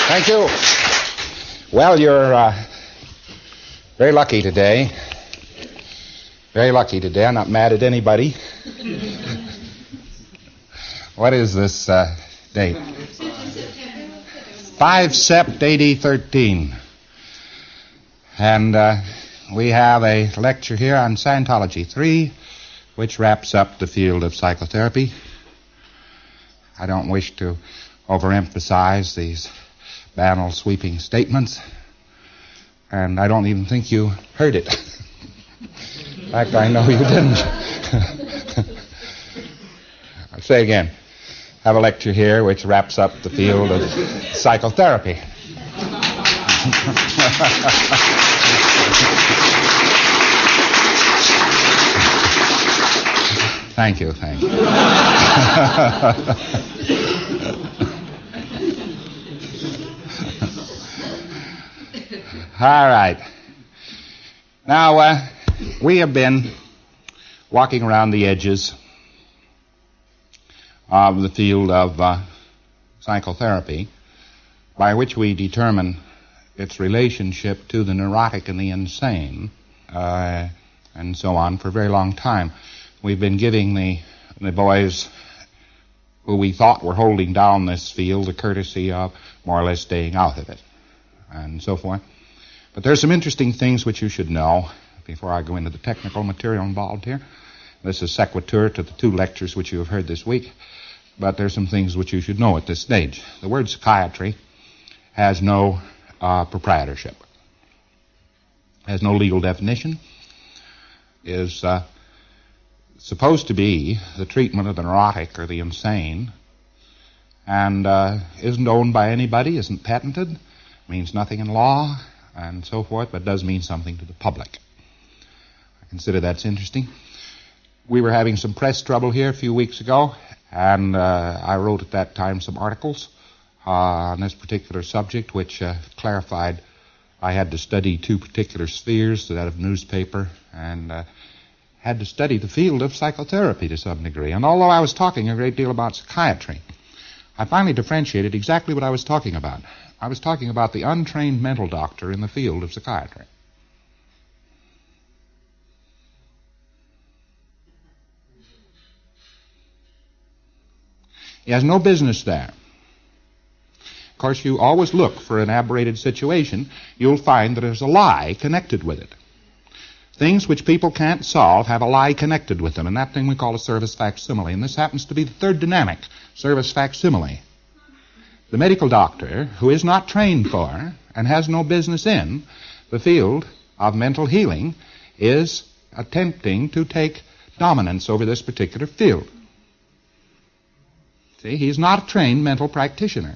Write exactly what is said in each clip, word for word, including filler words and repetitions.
Thank you. Well, you're uh, very lucky today. Very lucky today. I'm not mad at anybody. What is this uh, date? five Sept eighty thirteen. And uh, we have a lecture here on Scientology three, which wraps up the field of psychotherapy. I don't wish to overemphasize these banal, sweeping statements, and I don't even think you heard it. In fact, I know you didn't. I'll say again. Have a lecture here which wraps up the field of psychotherapy. Thank you, thank you. All right. Now, uh, we have been walking around the edges of the field of uh, psychotherapy, by which we determine its relationship to the neurotic and the insane, uh, and so on, for a very long time. We've been giving the, the boys who we thought were holding down this field the courtesy of more or less staying out of it, and so forth. But there's some interesting things which you should know before I go into the technical material involved here. This is sequitur to the two lectures which you have heard this week, but there's some things which you should know at this stage. The word psychiatry has no uh, proprietorship, has no legal definition, is uh, supposed to be the treatment of the neurotic or the insane, and uh, isn't owned by anybody, isn't patented, means nothing in law, and so forth, but does mean something to the public. I consider that's interesting. We were having some press trouble here a few weeks ago, and uh, I wrote at that time some articles uh, on this particular subject, which uh, clarified I had to study two particular spheres, that of newspaper, and uh, had to study the field of psychotherapy to some degree. And although I was talking a great deal about psychiatry, I finally differentiated exactly what I was talking about. I was talking about the untrained mental doctor in the field of psychiatry. He has no business there. Of course, you always look for an aberrated situation. You'll find that there's a lie connected with it. Things which people can't solve have a lie connected with them, and that thing we call a service facsimile. And this happens to be the third dynamic, service facsimile. The medical doctor, who is not trained for and has no business in the field of mental healing, is attempting to take dominance over this particular field. See, he's not a trained mental practitioner.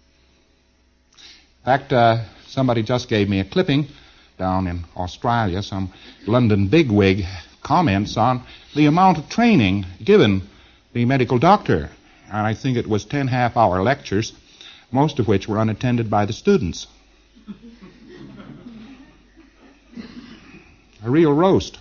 In fact, uh, somebody just gave me a clipping down in Australia, some London bigwig comments on the amount of training given the medical doctor. And I think it was ten half-hour lectures, most of which were unattended by the students. A real roast.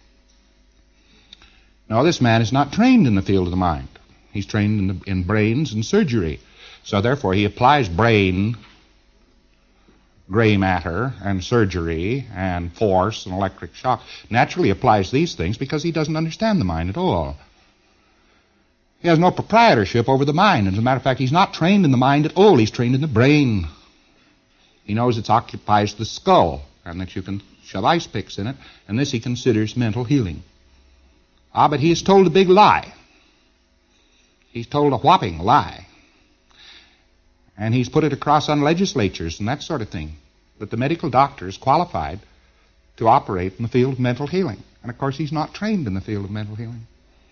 Now, this man is not trained in the field of the mind. He's trained in, the, in brains and surgery. So, therefore, he applies brain, gray matter, and surgery, and force, and electric shock. Naturally applies these things because he doesn't understand the mind at all. He has no proprietorship over the mind. As a matter of fact, he's not trained in the mind at all. He's trained in the brain. He knows it occupies the skull, and that you can shove ice picks in it, and this he considers mental healing. Ah, but he is told a big lie. He's told a whopping lie. And he's put it across on legislatures and that sort of thing, that the medical doctor is qualified to operate in the field of mental healing. And, of course, he's not trained in the field of mental healing.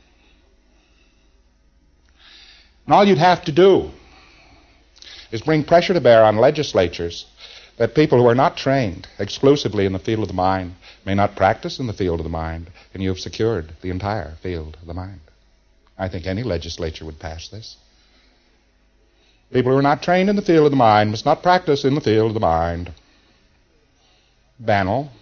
And all you'd have to do is bring pressure to bear on legislatures that people who are not trained exclusively in the field of the mind may not practice in the field of the mind, and you have secured the entire field of the mind. I think any legislature would pass this. People who are not trained in the field of the mind must not practice in the field of the mind. Banal.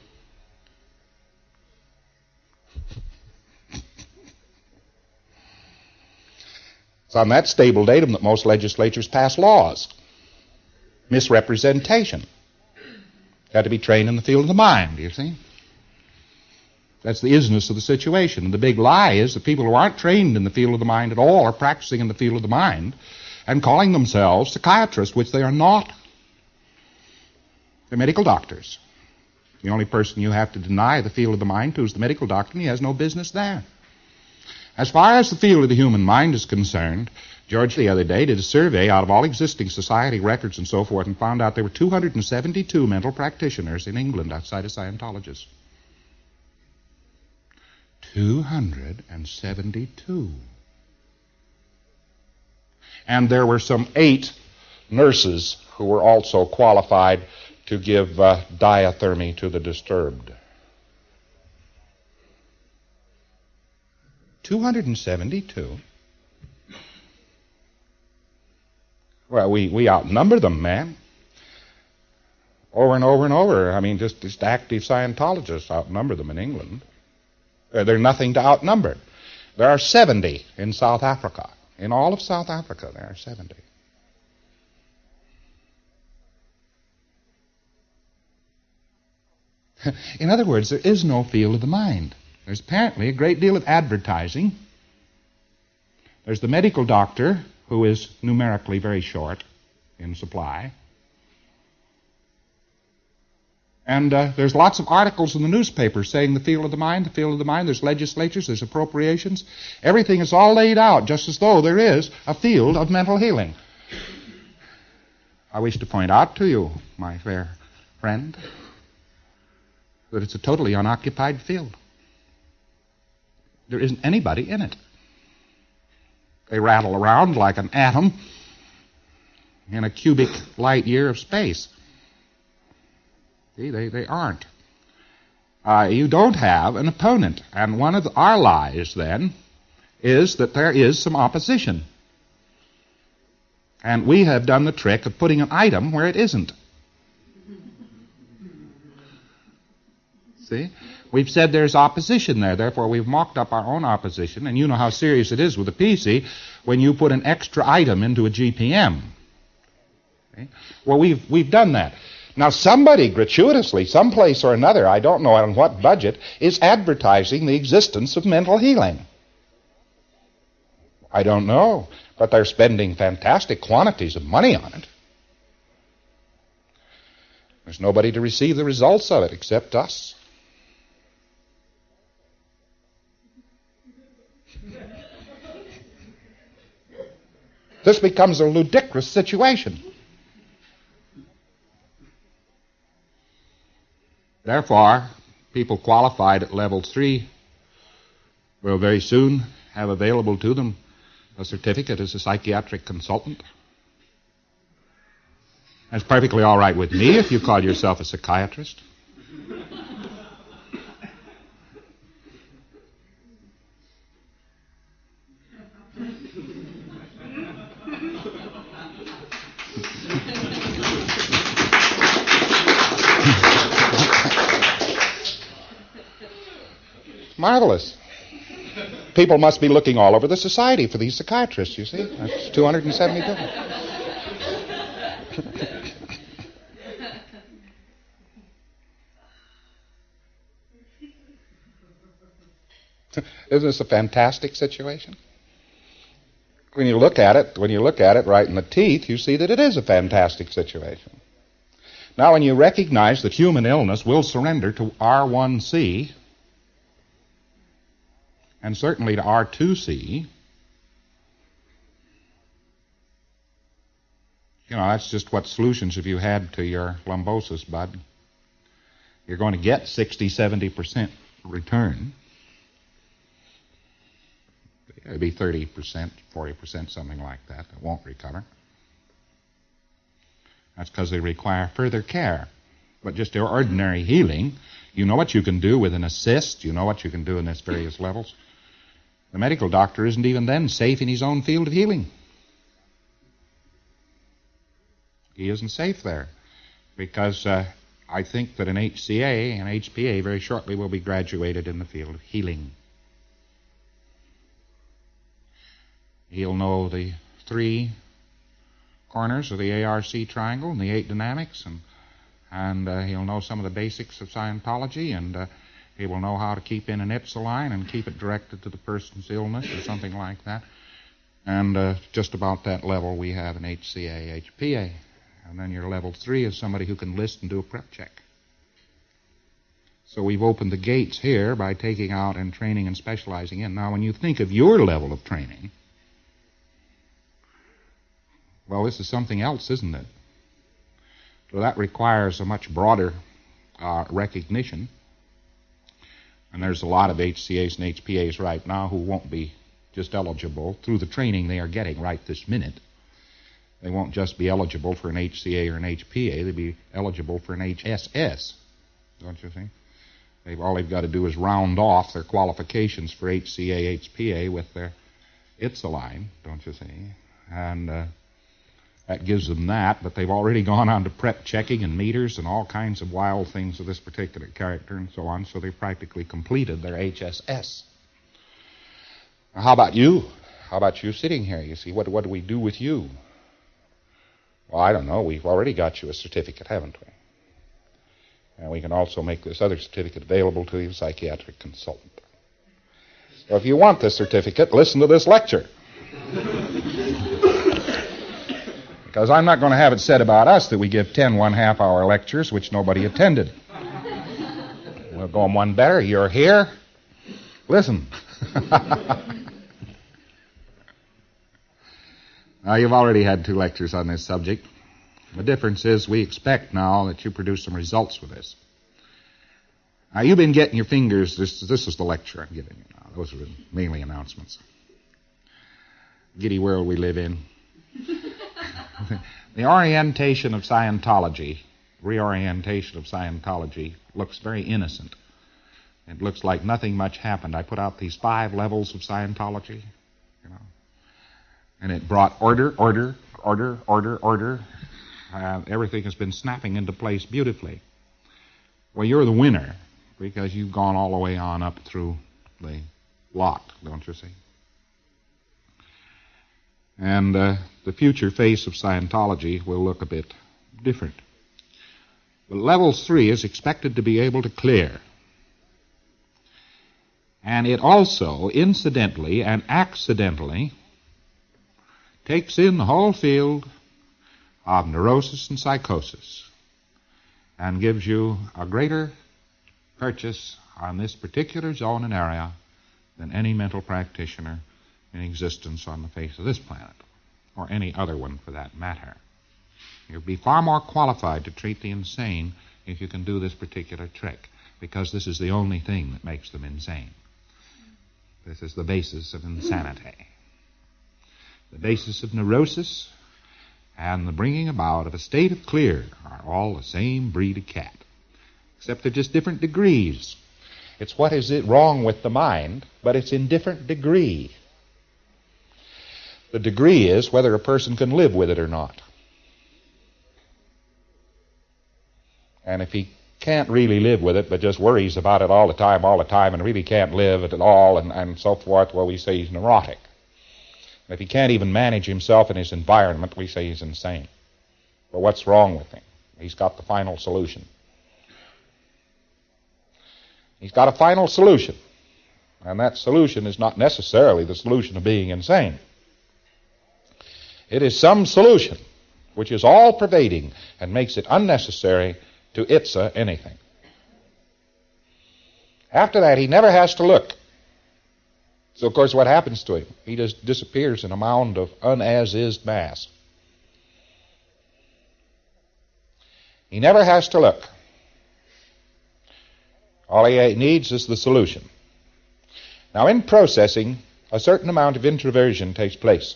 It's on that stable datum that most legislatures pass laws. misrepresentation. Got to be trained in the field of the mind, you see. That's the isness of the situation. And the big lie is that people who aren't trained in the field of the mind at all are practicing in the field of the mind and calling themselves psychiatrists, which they are not. They're medical doctors. The only person you have to deny the field of the mind to is the medical doctor, and he has no business there. As far as the field of the human mind is concerned, George the other day did a survey out of all existing society records and so forth and found out there were two hundred seventy-two mental practitioners in England outside of Scientologists. two hundred seventy-two. And there were some eight nurses who were also qualified to give uh, diathermy to the disturbed. two hundred seventy-two. Well, we, we outnumber them, man. Over and over and over. I mean, just, just active Scientologists outnumber them in England. Uh, they're nothing to outnumber. There are seventy in South Africa. In all of South Africa, there are seventy. In other words, there is no field of the mind. There's apparently a great deal of advertising. There's the medical doctor, who is numerically very short in supply. And uh, there's lots of articles in the newspaper saying the field of the mind, the field of the mind. There's legislatures, there's appropriations. Everything is all laid out just as though there is a field of mental healing. I wish to point out to you, my fair friend, that it's a totally unoccupied field. There isn't anybody in it. They rattle around like an atom in a cubic light year of space. See, they, they aren't. Uh, you don't have an opponent. And one of the, our lies, then, is that there is some opposition. And we have done the trick of putting an item where it isn't. See? We've said there's opposition there, therefore we've mocked up our own opposition, and you know how serious it is with a P C when you put an extra item into a G P M. Okay? Well, we've, we've done that. Now, somebody gratuitously, someplace or another, I don't know on what budget, is advertising the existence of mental healing. I don't know, but they're spending fantastic quantities of money on it. There's nobody to receive the results of it except us. This becomes a ludicrous situation. Therefore, people qualified at level three will very soon have available to them a certificate as a psychiatric consultant. That's perfectly all right with me if you call yourself a psychiatrist. Marvelous. People must be looking all over the society for these psychiatrists, you see. That's two hundred seventy-two. Isn't this a fantastic situation? When you look at it, when you look at it right in the teeth, you see that it is a fantastic situation. Now, when you recognize that human illness will surrender to R one C, and certainly to R two C, you know, that's just what solutions have you had to your lumbosis, bud. You're going to get sixty, seventy percent return. It'll be thirty percent, forty percent, something like that. It won't recover. That's because they require further care. But just your ordinary healing, you know what you can do with an assist. You know what you can do in its various levels. The medical doctor isn't even then safe in his own field of healing. He isn't safe there because uh, I think that an H C A and H P A very shortly will be graduated in the field of healing. He'll know the three corners of the A R C triangle and the eight dynamics, and and uh, he'll know some of the basics of Scientology, and uh, he will know how to keep in an I P S line and keep it directed to the person's illness or something like that. And uh, just about that level we have an H C A, H P A. And then your level three is somebody who can list and do a prep check. So we've opened the gates here by taking out and training and specializing in. Now, when you think of your level of training, well, this is something else, isn't it? So that requires a much broader uh, recognition. And there's a lot of H C As and H P As right now who won't be just eligible through the training they are getting right this minute. They won't just be eligible for an H C A or an H P A. They'll be eligible for an H S S, don't you think? They've, all they've got to do is round off their qualifications for H C A, H P A with their I T S A line, don't you see? And uh, that gives them that, but they've already gone on to prep checking and meters and all kinds of wild things of this particular character and so on, so they've practically completed their H S S. Now, how about you? How about you sitting here? You see, what, what do we do with you? Well, I don't know. We've already got you a certificate, haven't we? And we can also make this other certificate available to you, psychiatric consultant. So if you want this certificate, listen to this lecture. Because I'm not going to have it said about us that we give ten one-half-hour lectures which nobody attended. We'll go on one better. You're here. Listen. Now, you've already had two lectures on this subject. The difference is we expect now that you produce some results with this. Now, you've been getting your fingers. This, this is the lecture I'm giving you now. Those are mainly announcements. Giddy world we live in. The orientation of Scientology, reorientation of Scientology, looks very innocent. It looks like nothing much happened. I put out these five levels of Scientology, you know, and it brought order, order, order, order, order. Uh, everything has been snapping into place beautifully. Well, you're the winner because you've gone all the way on up through the lot, don't you see? And uh, the future face of Scientology will look a bit different. But level three is expected to be able to clear. And it also, incidentally and accidentally, takes in the whole field of neurosis and psychosis and gives you a greater purchase on this particular zone and area than any mental practitioner in existence on the face of this planet, or any other one for that matter. You'll be far more qualified to treat the insane if you can do this particular trick, because this is the only thing that makes them insane. This is the basis of insanity. The basis of neurosis and the bringing about of a state of clear are all the same breed of cat, except they're just different degrees. It's what is it wrong with the mind, but it's in different degree. The degree is whether a person can live with it or not. And if he can't really live with it, but just worries about it all the time, all the time, and really can't live it at all, and, and so forth, well, we say he's neurotic. And if he can't even manage himself and his environment, we say he's insane. Well, what's wrong with him? He's got the final solution. He's got a final solution. And that solution is not necessarily the solution of being insane. It is some solution which is all-pervading and makes it unnecessary to I T S A anything. After that, he never has to look. So, of course, what happens to him? He just disappears in a mound of un-as-is mass. He never has to look. All he needs is the solution. Now, in processing, a certain amount of introversion takes place.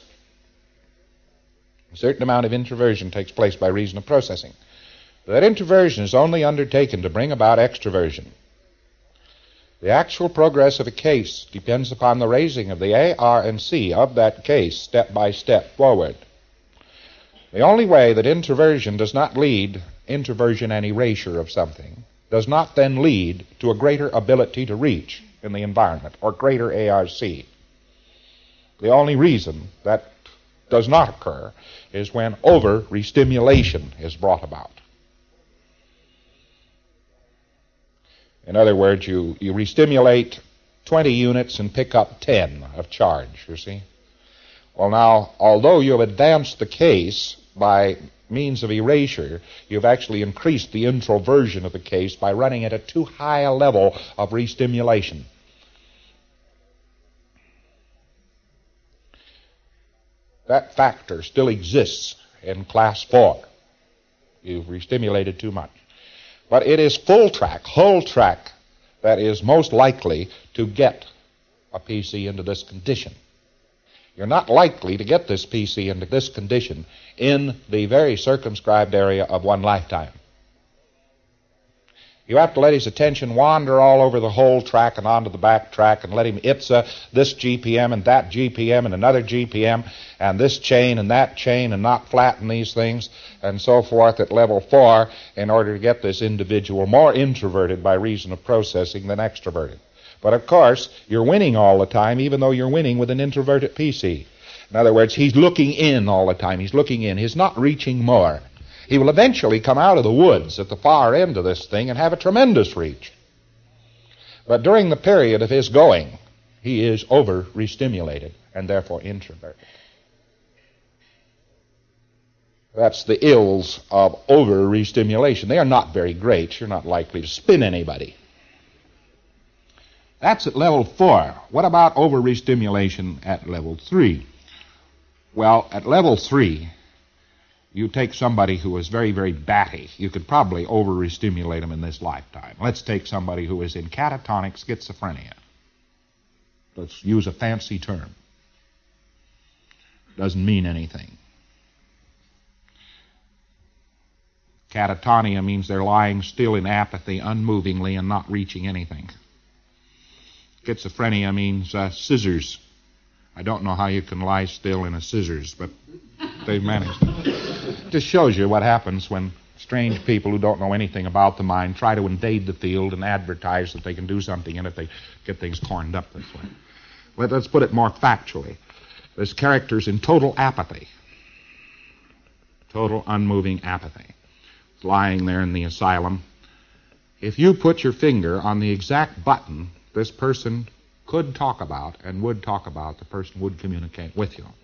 A certain amount of introversion takes place by reason of processing. But that introversion is only undertaken to bring about extroversion. The actual progress of a case depends upon the raising of the A, R, and C of that case step by step forward. The only way that introversion does not lead, introversion and erasure of something, does not then lead to a greater ability to reach in the environment or greater A R C. The only reason that does not occur is when over-restimulation is brought about. In other words, you, you restimulate twenty units and pick up ten of charge, you see. Well, now, although you have advanced the case by means of erasure, you've actually increased the introversion of the case by running it at too high a level of restimulation. That factor still exists in class four. You've restimulated too much. But it is full track, whole track, that is most likely to get a P C into this condition. You're not likely to get this P C into this condition in the very circumscribed area of one lifetime. You have to let his attention wander all over the whole track and onto the back track and let him I T S A this G P M and that G P M and another G P M and this chain and that chain and not flatten these things and so forth at level four in order to get this individual more introverted by reason of processing than extroverted. But of course, you're winning all the time, even though you're winning with an introverted P C. In other words, he's looking in all the time. He's looking in. He's not reaching more. He will eventually come out of the woods at the far end of this thing and have a tremendous reach. But during the period of his going, he is over-restimulated and therefore introverted. That's the ills of over-restimulation. They are not very great. You're not likely to spin anybody. That's at level four. What about over-restimulation at level three? Well, at level three, you take somebody who is very, very batty. You could probably over-restimulate him in this lifetime. Let's take somebody who is in catatonic schizophrenia. Let's use a fancy term. Doesn't mean anything. Catatonia means they're lying still in apathy, unmovingly, and not reaching anything. Schizophrenia means uh, scissors. I don't know how you can lie still in a scissors, but they've managed. It just shows you what happens when strange people who don't know anything about the mind try to invade the field and advertise that they can do something in it. They get things corned up this way. But let's put it more factually. There's characters in total apathy. Total unmoving apathy. It's lying there in the asylum. If you put your finger on the exact button this person could talk about and would talk about, the person would communicate with you.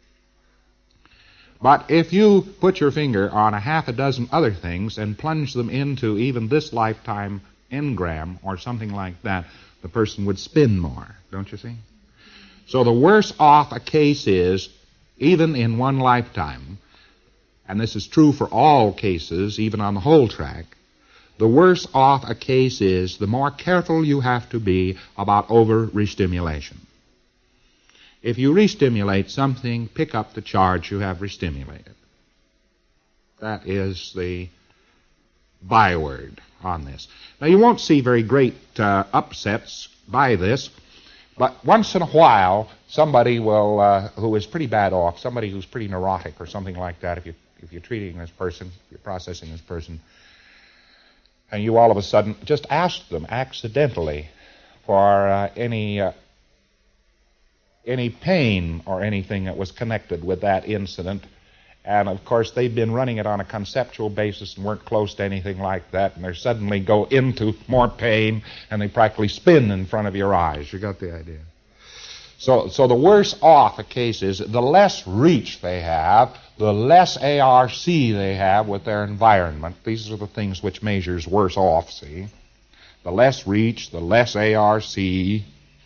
But if you put your finger on a half a dozen other things and plunge them into even this lifetime engram or something like that, the person would spin more, don't you see? So the worse off a case is, even in one lifetime, and this is true for all cases, even on the whole track, the worse off a case is, the more careful you have to be about over-restimulation. If you restimulate something, pick up the charge you have restimulated. That is the byword on this. Now, you won't see very great uh, upsets by this, but once in a while, somebody will, uh, who is pretty bad off, somebody who's pretty neurotic or something like that, if, you, if you're treating this person, you're processing this person, and you all of a sudden just ask them accidentally for uh, any uh, any pain or anything that was connected with that incident. And of course, they've been running it on a conceptual basis and weren't close to anything like that, and they suddenly go into more pain and they practically spin in front of your eyes. You got the idea? So, so the worse off a case is, the less reach they have, the less A R C they have with their environment. These are the things which measures worse off, see? The less reach, the less A R C.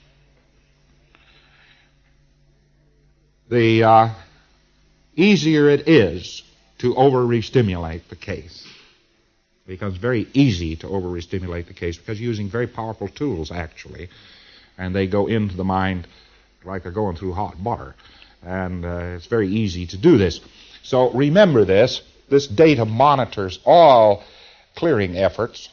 The uh, easier it is to over-restimulate the case. It becomes very easy to over-restimulate the case because you're using very powerful tools, actually, and they go into the mind like they're going through hot butter. And uh, it's very easy to do this. So remember this. This data monitors all clearing efforts.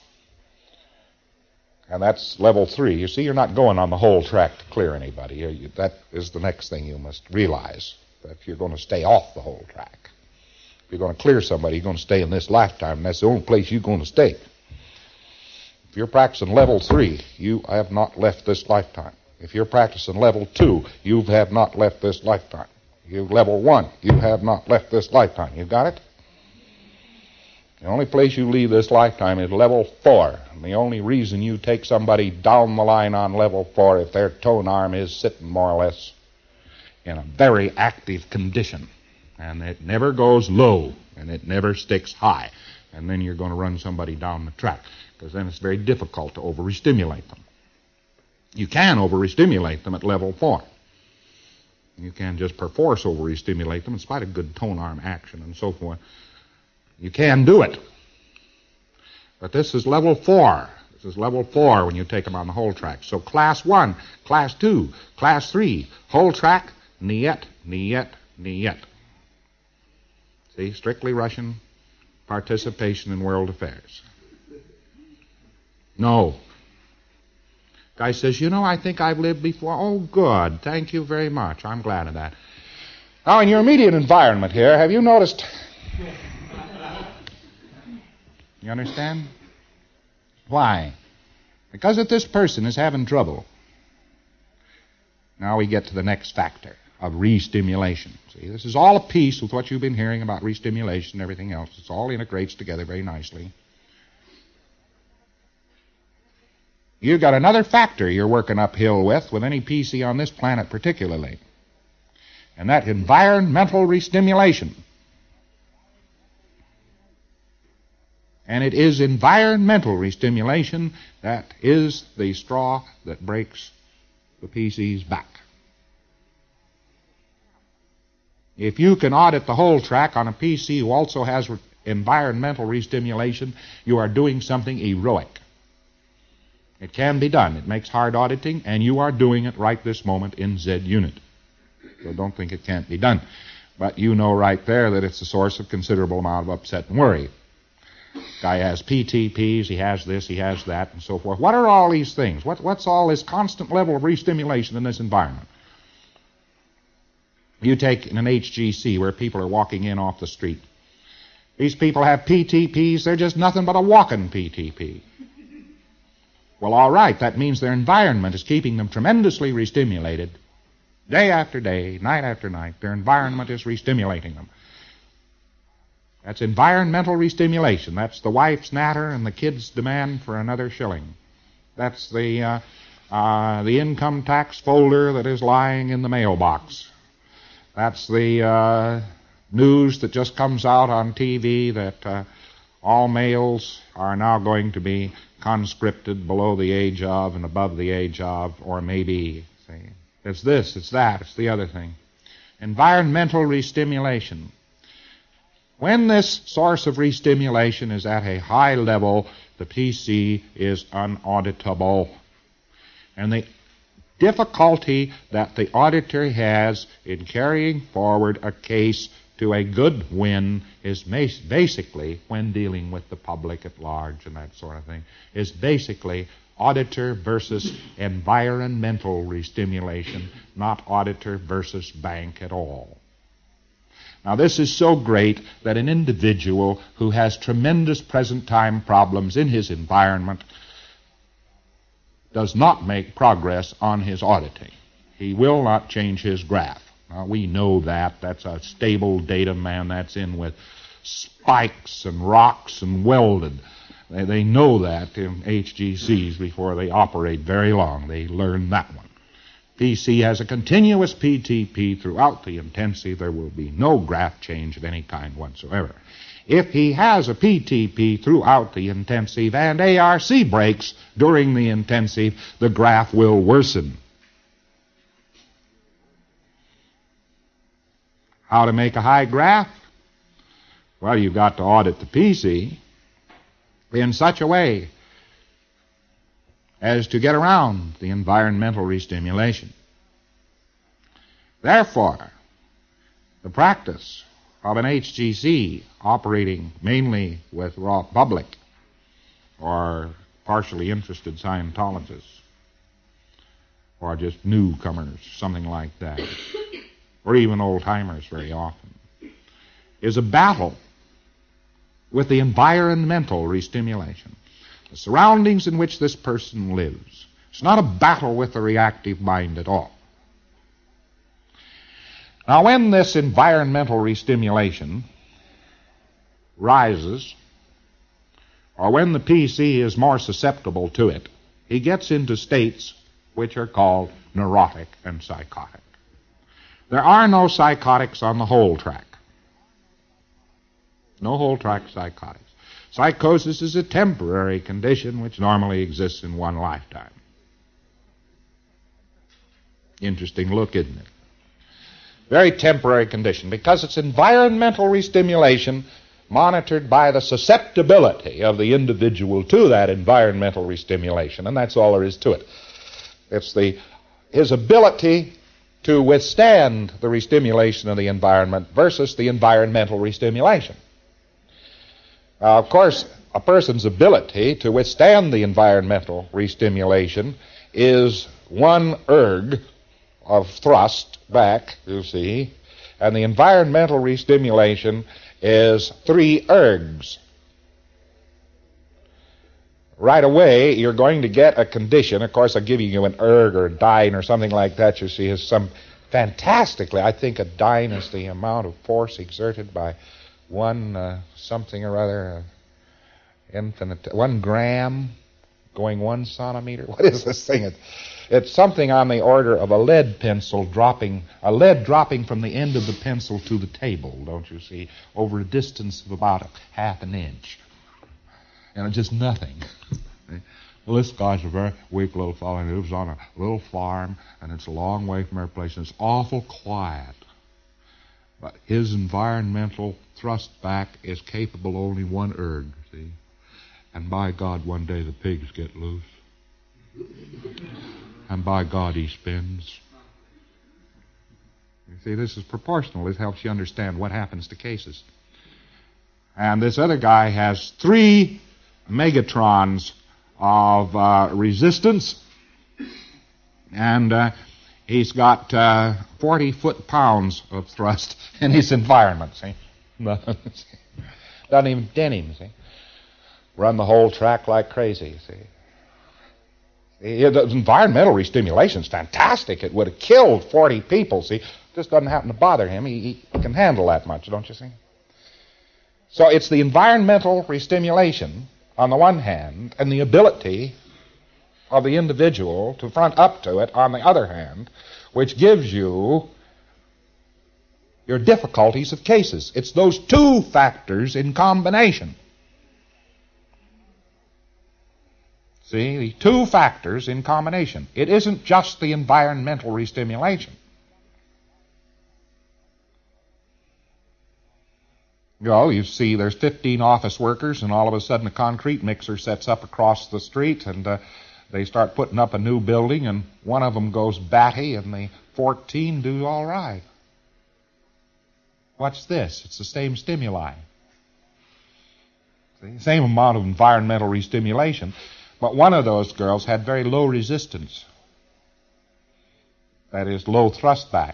And that's level three. You see, you're not going on the whole track to clear anybody. You, you, that is the next thing you must realize, that you're going to stay off the whole track. If you're going to clear somebody, you're going to stay in this lifetime, and that's the only place you're going to stay. If you're practicing level three, you have not left this lifetime. If you're practicing level two, you have not left this lifetime. You level one. You have not left this lifetime. You got it? The only place you leave this lifetime is level four. And the only reason you take somebody down the line on level four if their tone arm is sitting more or less in a very active condition. And it never goes low, and it never sticks high. And then you're going to run somebody down the track, because then it's very difficult to over-stimulate them. You can over-stimulate them at level four. You can just perforce over-stimulate them in spite of good tone arm action and so forth. You can do it. But this is level four. This is level four when you take them on the whole track. So class one, class two, class three, whole track, niet, niet, niet. See, strictly Russian participation in world affairs. No. Guy says, you know, I think I've lived before. Oh, good. Thank you very much. I'm glad of that. Now, in your immediate environment here, have you noticed... You understand? Why? Because if this person is having trouble. Now we get to the next factor of re-stimulation. See, this is all a piece with what you've been hearing about re-stimulation and everything else. It all integrates together very nicely. You've got another factor you're working uphill with, with any P C on this planet particularly. And that environmental re-stimulation. And it is environmental re-stimulation that is the straw that breaks the P C's back. If you can audit the whole track on a P C who also has re- environmental re-stimulation, you are doing something heroic. It can be done. It makes hard auditing, and you are doing it right this moment in Z unit. So don't think it can't be done. But you know right there that it's a source of considerable amount of upset and worry. Guy has P T Ps, he has this, he has that, and so forth. What are all these things? What, what's all this constant level of re-stimulation in this environment? You take in an H G C where people are walking in off the street. These people have P T Ps, they're just nothing but a walking P T P. Well, all right, that means their environment is keeping them tremendously re-stimulated. Day after day, night after night, their environment is re-stimulating them. That's environmental re-stimulation. That's the wife's natter and the kid's demand for another shilling. That's the, uh, uh, the income tax folder that is lying in the mailbox. That's the uh, news that just comes out on T V that uh, all males are now going to be conscripted below the age of and above the age of, or maybe. See, it's this, it's that, it's the other thing. Environmental re-stimulation. When this source of re-stimulation is at a high level, the P C is unauditable. And the difficulty that the auditor has in carrying forward a case to a good win is basically, when dealing with the public at large and that sort of thing, is basically auditor versus environmental re-stimulation, not auditor versus bank at all. Now, this is so great that an individual who has tremendous present-time problems in his environment does not make progress on his auditing. He will not change his graph. Now, we know that. That's a stable data man. That's in with spikes and rocks and welded. They, they know that in H G Cs before they operate very long. They learn that one. P C has a continuous P T P throughout the intensive. There will be no graph change of any kind whatsoever. If he has a P T P throughout the intensive and A R C breaks during the intensive, the graph will worsen. How to make a high graph? Well, you've got to audit the P C in such a way as to get around the environmental re-stimulation. Therefore, the practice of an H G C operating mainly with raw public or partially interested Scientologists or just newcomers, something like that, or even old-timers very often, is a battle with the environmental re-stimulation, the surroundings in which this person lives. It's not a battle with the reactive mind at all. Now, when this environmental restimulation rises, or when the P C is more susceptible to it, he gets into states which are called neurotic and psychotic. There are no psychotics on the whole track. No whole track psychotics. Psychosis is a temporary condition which normally exists in one lifetime. Interesting look, isn't it? Very temporary condition, because it's environmental restimulation monitored by the susceptibility of the individual to that environmental restimulation, and that's all there is to it. It's the his ability to withstand the restimulation of the environment versus the environmental restimulation. Now, of course, a person's ability to withstand the environmental restimulation is one erg of thrust back, you see, and the environmental restimulation is three ergs. Right away, you're going to get a condition. Of course, I'm giving you an erg or a dyne or something like that, you see, is some fantastically, I think a dyne is the amount of force exerted by one uh, something or other, uh, infinite, one gram going one centimeter. What is this thing? It's, it's something on the order of a lead pencil dropping, a lead dropping from the end of the pencil to the table, don't you see, over a distance of about a half an inch. And it's just nothing. Well, this guy's a very weak little fellow, and he lives on a little farm, and it's a long way from our place, and it's awful quiet. But his environmental thrust back is capable only one erg, see? And by God, one day the pigs get loose. And by God, he spins. You see, this is proportional. This helps you understand what happens to cases. And this other guy has three megatrons of uh, resistance, and uh, he's got uh, forty foot-pounds of thrust in his environment, see? Doesn't even dent him, see? Run the whole track like crazy, see? see? The environmental restimulation is fantastic. It would have killed forty people, see? Just doesn't happen to bother him. He, he can handle that much, don't you see? So it's the environmental restimulation on the one hand, and the ability of the individual to front up to it on the other hand, which gives you your difficulties of cases. It's those two factors in combination. See, the two factors in combination. It isn't just the environmental restimulation. You know, you see there's fifteen office workers, and all of a sudden a concrete mixer sets up across the street, and uh, they start putting up a new building, and one of them goes batty, and the fourteen do all right. What's this? It's the same stimuli. See? Same amount of environmental restimulation, but one of those girls had very low resistance. That is, low thrust back.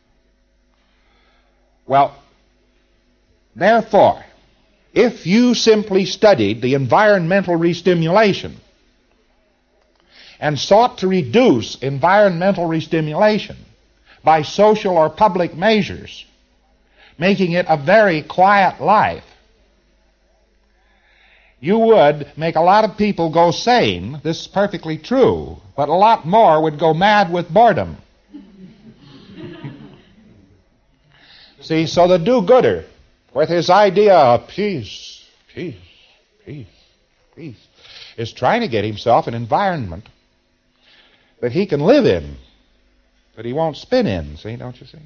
Well, therefore, if you simply studied the environmental restimulation and sought to reduce environmental restimulation by social or public measures, making it a very quiet life, you would make a lot of people go sane. This is perfectly true, but a lot more would go mad with boredom. See, so the do-gooder, with his idea of peace, peace, peace, peace, is trying to get himself an environment that he can live in, that he won't spin in, see, don't you see?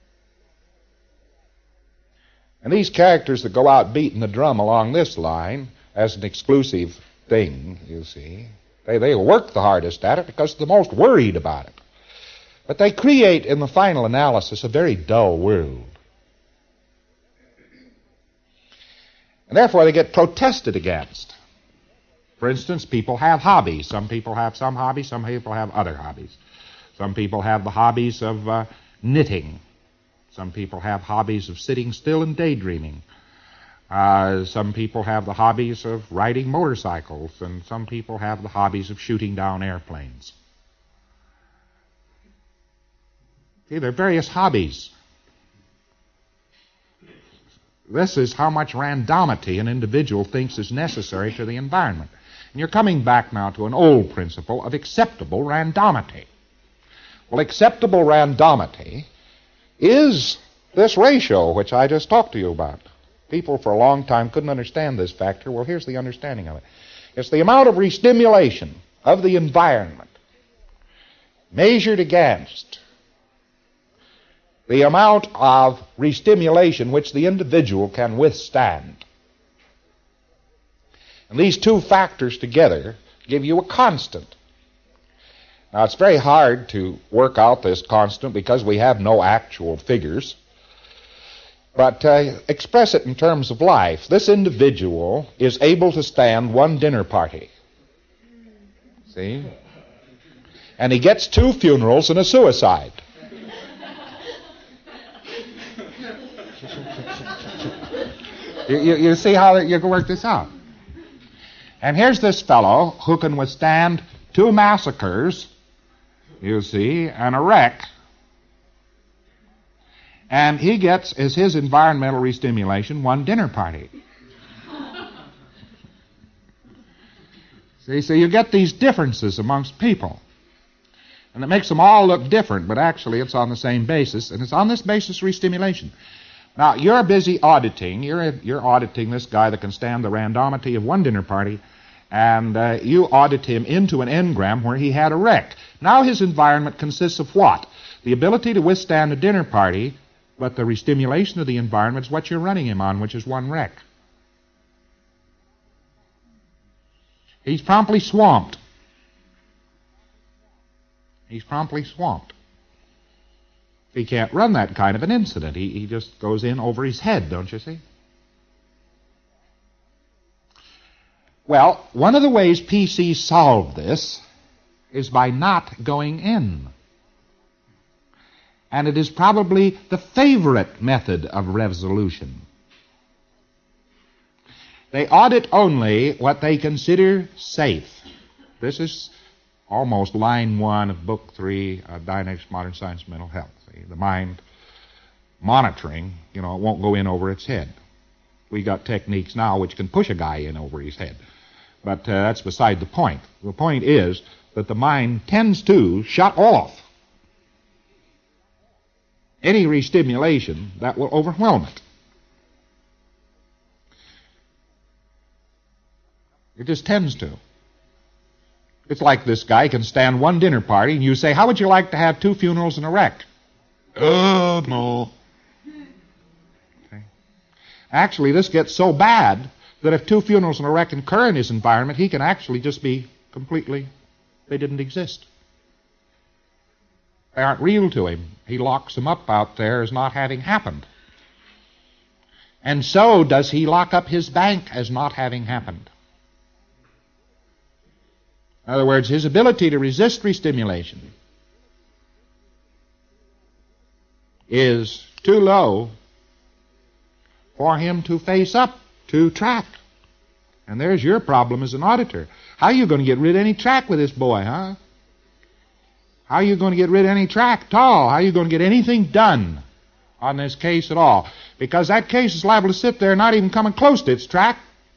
And these characters that go out beating the drum along this line as an exclusive thing, you see, they, they work the hardest at it because they're the most worried about it. But they create, in the final analysis, a very dull world. And therefore they get protested against. For instance, people have hobbies. Some people have some hobbies, some people have other hobbies. Some people have the hobbies of uh, knitting. Some people have hobbies of sitting still and daydreaming. Uh, some people have the hobbies of riding motorcycles, and some people have the hobbies of shooting down airplanes. See, there are various hobbies This is how much randomity an individual thinks is necessary to the environment. And you're coming back now to an old principle of acceptable randomity. Well, acceptable randomity is this ratio which I just talked to you about. People for a long time couldn't understand this factor. Well, here's the understanding of it. It's the amount of restimulation of the environment measured against the amount of restimulation which the individual can withstand. And these two factors together give you a constant. Now, it's very hard to work out this constant because we have no actual figures. But uh, express it in terms of life. This individual is able to stand one dinner party. See? And he gets two funerals and a suicide. you, you, you see how you can work this out? And here's this fellow who can withstand two massacres, you see, and a wreck. And he gets, as his environmental restimulation, one dinner party. See, so you get these differences amongst people. And it makes them all look different, but actually it's on the same basis, and it's on this basis of restimulation. Now, you're busy auditing, you're, you're auditing this guy that can stand the randomity of one dinner party, and uh, you audit him into an engram where he had a wreck. Now his environment consists of what? The ability to withstand a dinner party, but the restimulation of the environment is what you're running him on, which is one wreck. He's promptly swamped. He's promptly swamped. He can't run that kind of an incident. He, he just goes in over his head, don't you see? Well, one of the ways P C solved this is by not going in. And it is probably the favorite method of resolution. They audit only what they consider safe. This is almost line one of book three of Dynamics, Modern Science, Mental Health. See, the mind monitoring, you know, it won't go in over its head. We got techniques now which can push a guy in over his head. But uh, that's beside the point. The point is that the mind tends to shut off any restimulation that will overwhelm it. It just tends to. It's like this guy can stand one dinner party, and you say, how would you like to have two funerals and a wreck? Oh, no. Okay. Actually, this gets so bad that if two funerals and a wreck occur in his environment, he can actually just be completely, they didn't exist. They aren't real to him. He locks them up out there as not having happened. And so does he lock up his bank as not having happened. In other words, his ability to resist restimulation is too low for him to face up to track. And there's your problem as an auditor. How are you going to get rid of any track with this boy, huh? How are you going to get rid of any track at all? How are you going to get anything done on this case at all? Because that case is liable to sit there not even coming close to its track,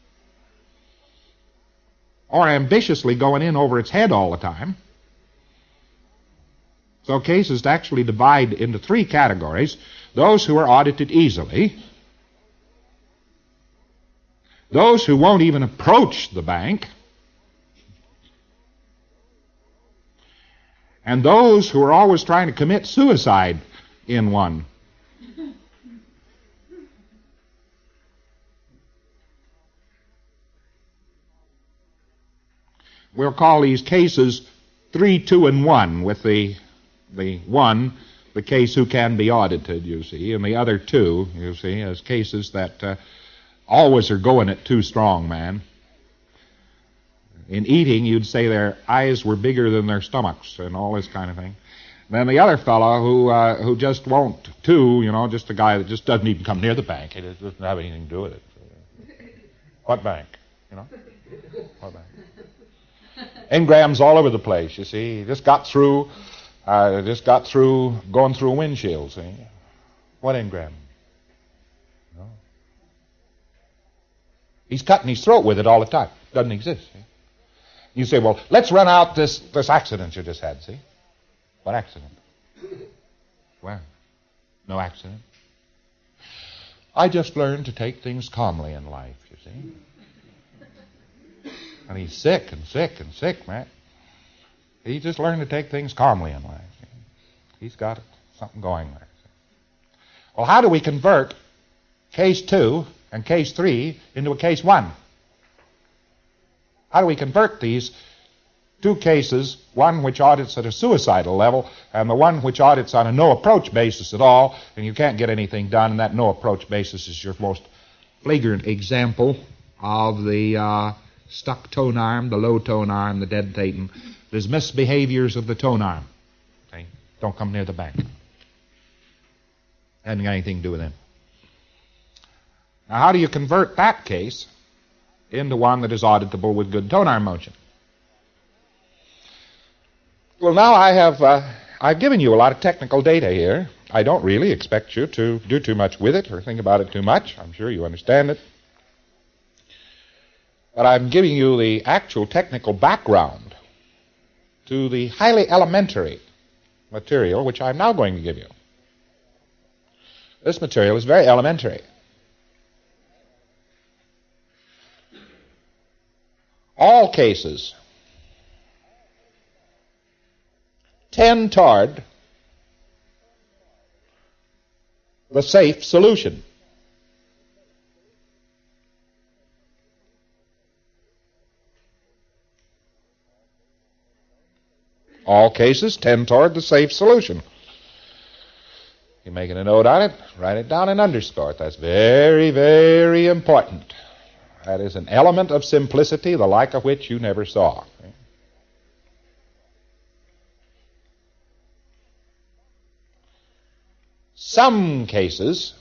or ambitiously going in over its head all the time. So cases actually divide into three categories. Those who are audited easily, those who won't even approach the bank, and those who are always trying to commit suicide in one. We'll call these cases three, two, and one, with the the one, the case who can be audited, you see, and the other two, you see, as cases that uh, always are going it too strong, man. In eating, you'd say their eyes were bigger than their stomachs and all this kind of thing. Then the other fellow who uh, who just won't, too, you know, just a guy that just doesn't even come near the bank. It doesn't have anything to do with it. What bank? You know? What bank? Engrams all over the place, you see. He just got through, uh, just got through going through a windshield, see. What engram? No. He's cutting his throat with it all the time. Doesn't exist. See? You say, well, let's run out this, this accident you just had, see? What accident? Where? No accident. I just learned to take things calmly in life, you see. And he's sick and sick and sick, man. He just learned to take things calmly in life. See? He's got something going there. See? Well, how do we convert case two and case three into a case one? How do we convert these two cases, one which audits at a suicidal level and the one which audits on a no-approach basis at all, and you can't get anything done, and that no-approach basis is your most flagrant example of the uh, stuck tone arm, the low tone arm, the dead Thetan. There's misbehaviors of the tone arm. Okay? Don't come near the bank. Hasn't got anything to do with him. Now, how do you convert that case into one that is auditable with good tone arm motion? Well, now I have uh, I've given you a lot of technical data here. I don't really expect you to do too much with it or think about it too much. I'm sure you understand it. But I'm giving you the actual technical background to the highly elementary material which I'm now going to give you. This material is very elementary. All cases tend toward the safe solution. All cases tend toward the safe solution. You're making a note on it, write it down and underscore it. That's very, very important. That is an element of simplicity, the like of which you never saw. Some cases,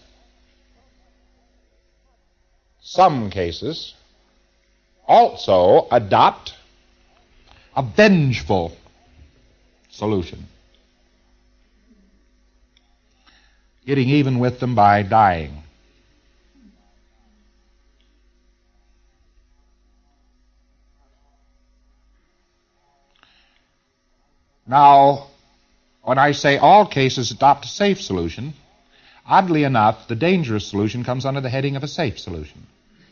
some cases also adopt a vengeful solution, getting even with them by dying. Now, when I say all cases adopt a safe solution, oddly enough, the dangerous solution comes under the heading of a safe solution.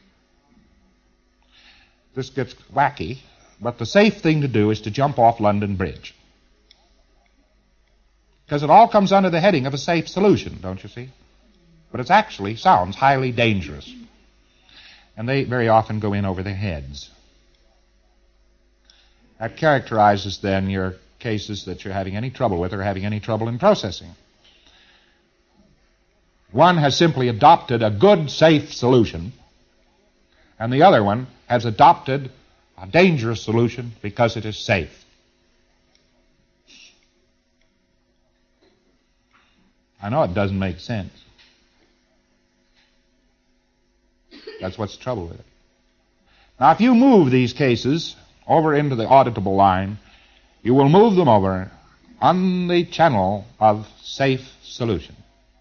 This gets wacky, but the safe thing to do is to jump off London Bridge. Because it all comes under the heading of a safe solution, don't you see? But it actually sounds highly dangerous. And they very often go in over their heads. That characterizes then your cases that you're having any trouble with or having any trouble in processing. One has simply adopted a good, safe solution, and the other one has adopted a dangerous solution because it is safe. I know it doesn't make sense. That's what's the trouble with it. Now, if you move these cases over into the auditable line, you will move them over on the channel of safe solution.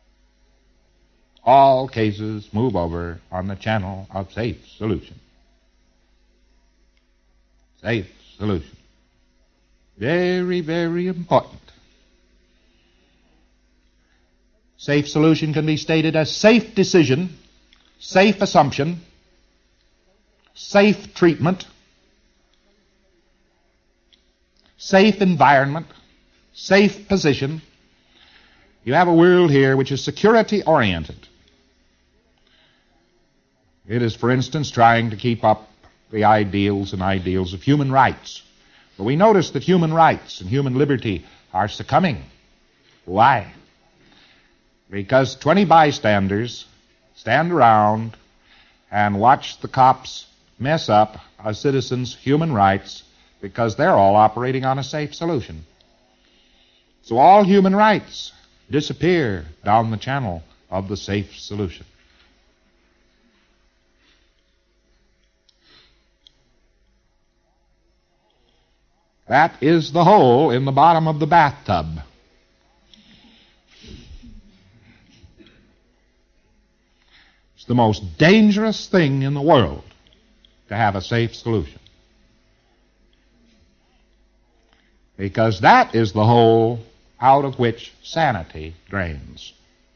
All cases move over on the channel of safe solution. Safe solution. Very, very important. Safe solution can be stated as safe decision, safe assumption, safe treatment, safe environment, safe position. You have a world here which is security-oriented. It is, for instance, trying to keep up the ideals and ideals of human rights. But we notice that human rights and human liberty are succumbing. Why? Because twenty bystanders stand around and watch the cops mess up a citizen's human rights because they're all operating on a safe solution. So all human rights disappear down the channel of the safe solution. That is the hole in the bottom of the bathtub. It's the most dangerous thing in the world to have a safe solution. Because that is the hole out of which sanity drains.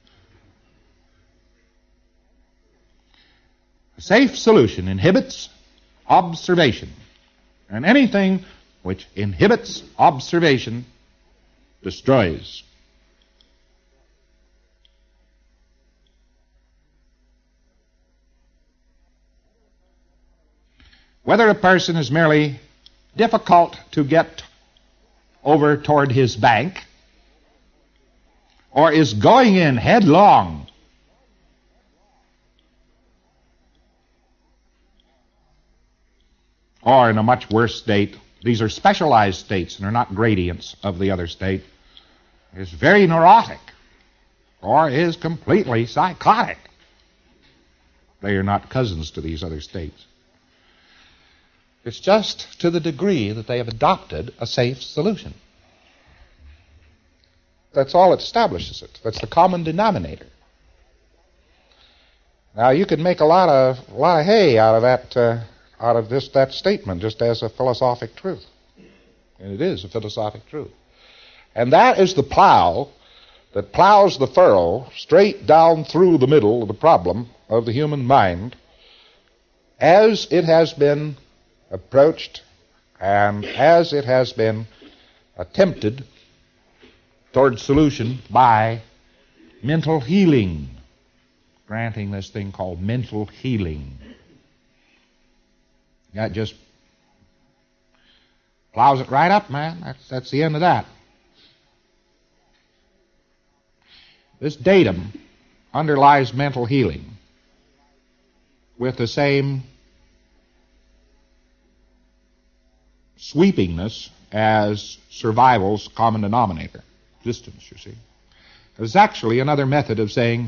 A safe solution inhibits observation, and anything which inhibits observation destroys. Whether a person is merely difficult to get over toward his bank, or is going in headlong, or in a much worse state, these are specialized states and are not gradients of the other state, is very neurotic, or is completely psychotic. They are not cousins to these other states. It's just to the degree that they have adopted a safe solution. That's all that establishes it. That's the common denominator. Now, you could make a lot of a lot of hay out of that, uh, out of this that statement, just as a philosophic truth, and it is a philosophic truth. And that is the plow that plows the furrow straight down through the middle of the problem of the human mind, as it has been approached and as it has been attempted toward solution by mental healing, granting this thing called mental healing. That just plows it right up, man. That's, that's the end of that. This datum underlies mental healing with the same sweepingness as survival's common denominator, existence, you see. It's actually another method of saying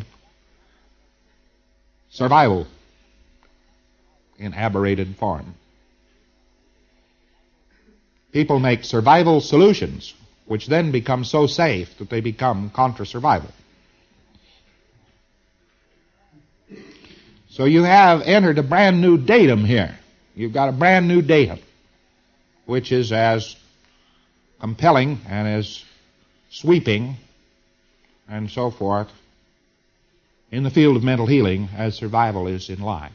survival in aberrated form. People make survival solutions, which then become so safe that they become contra-survival. So you have entered a brand new datum here. You've got a brand new datum, which is as compelling and as sweeping and so forth in the field of mental healing as survival is in life.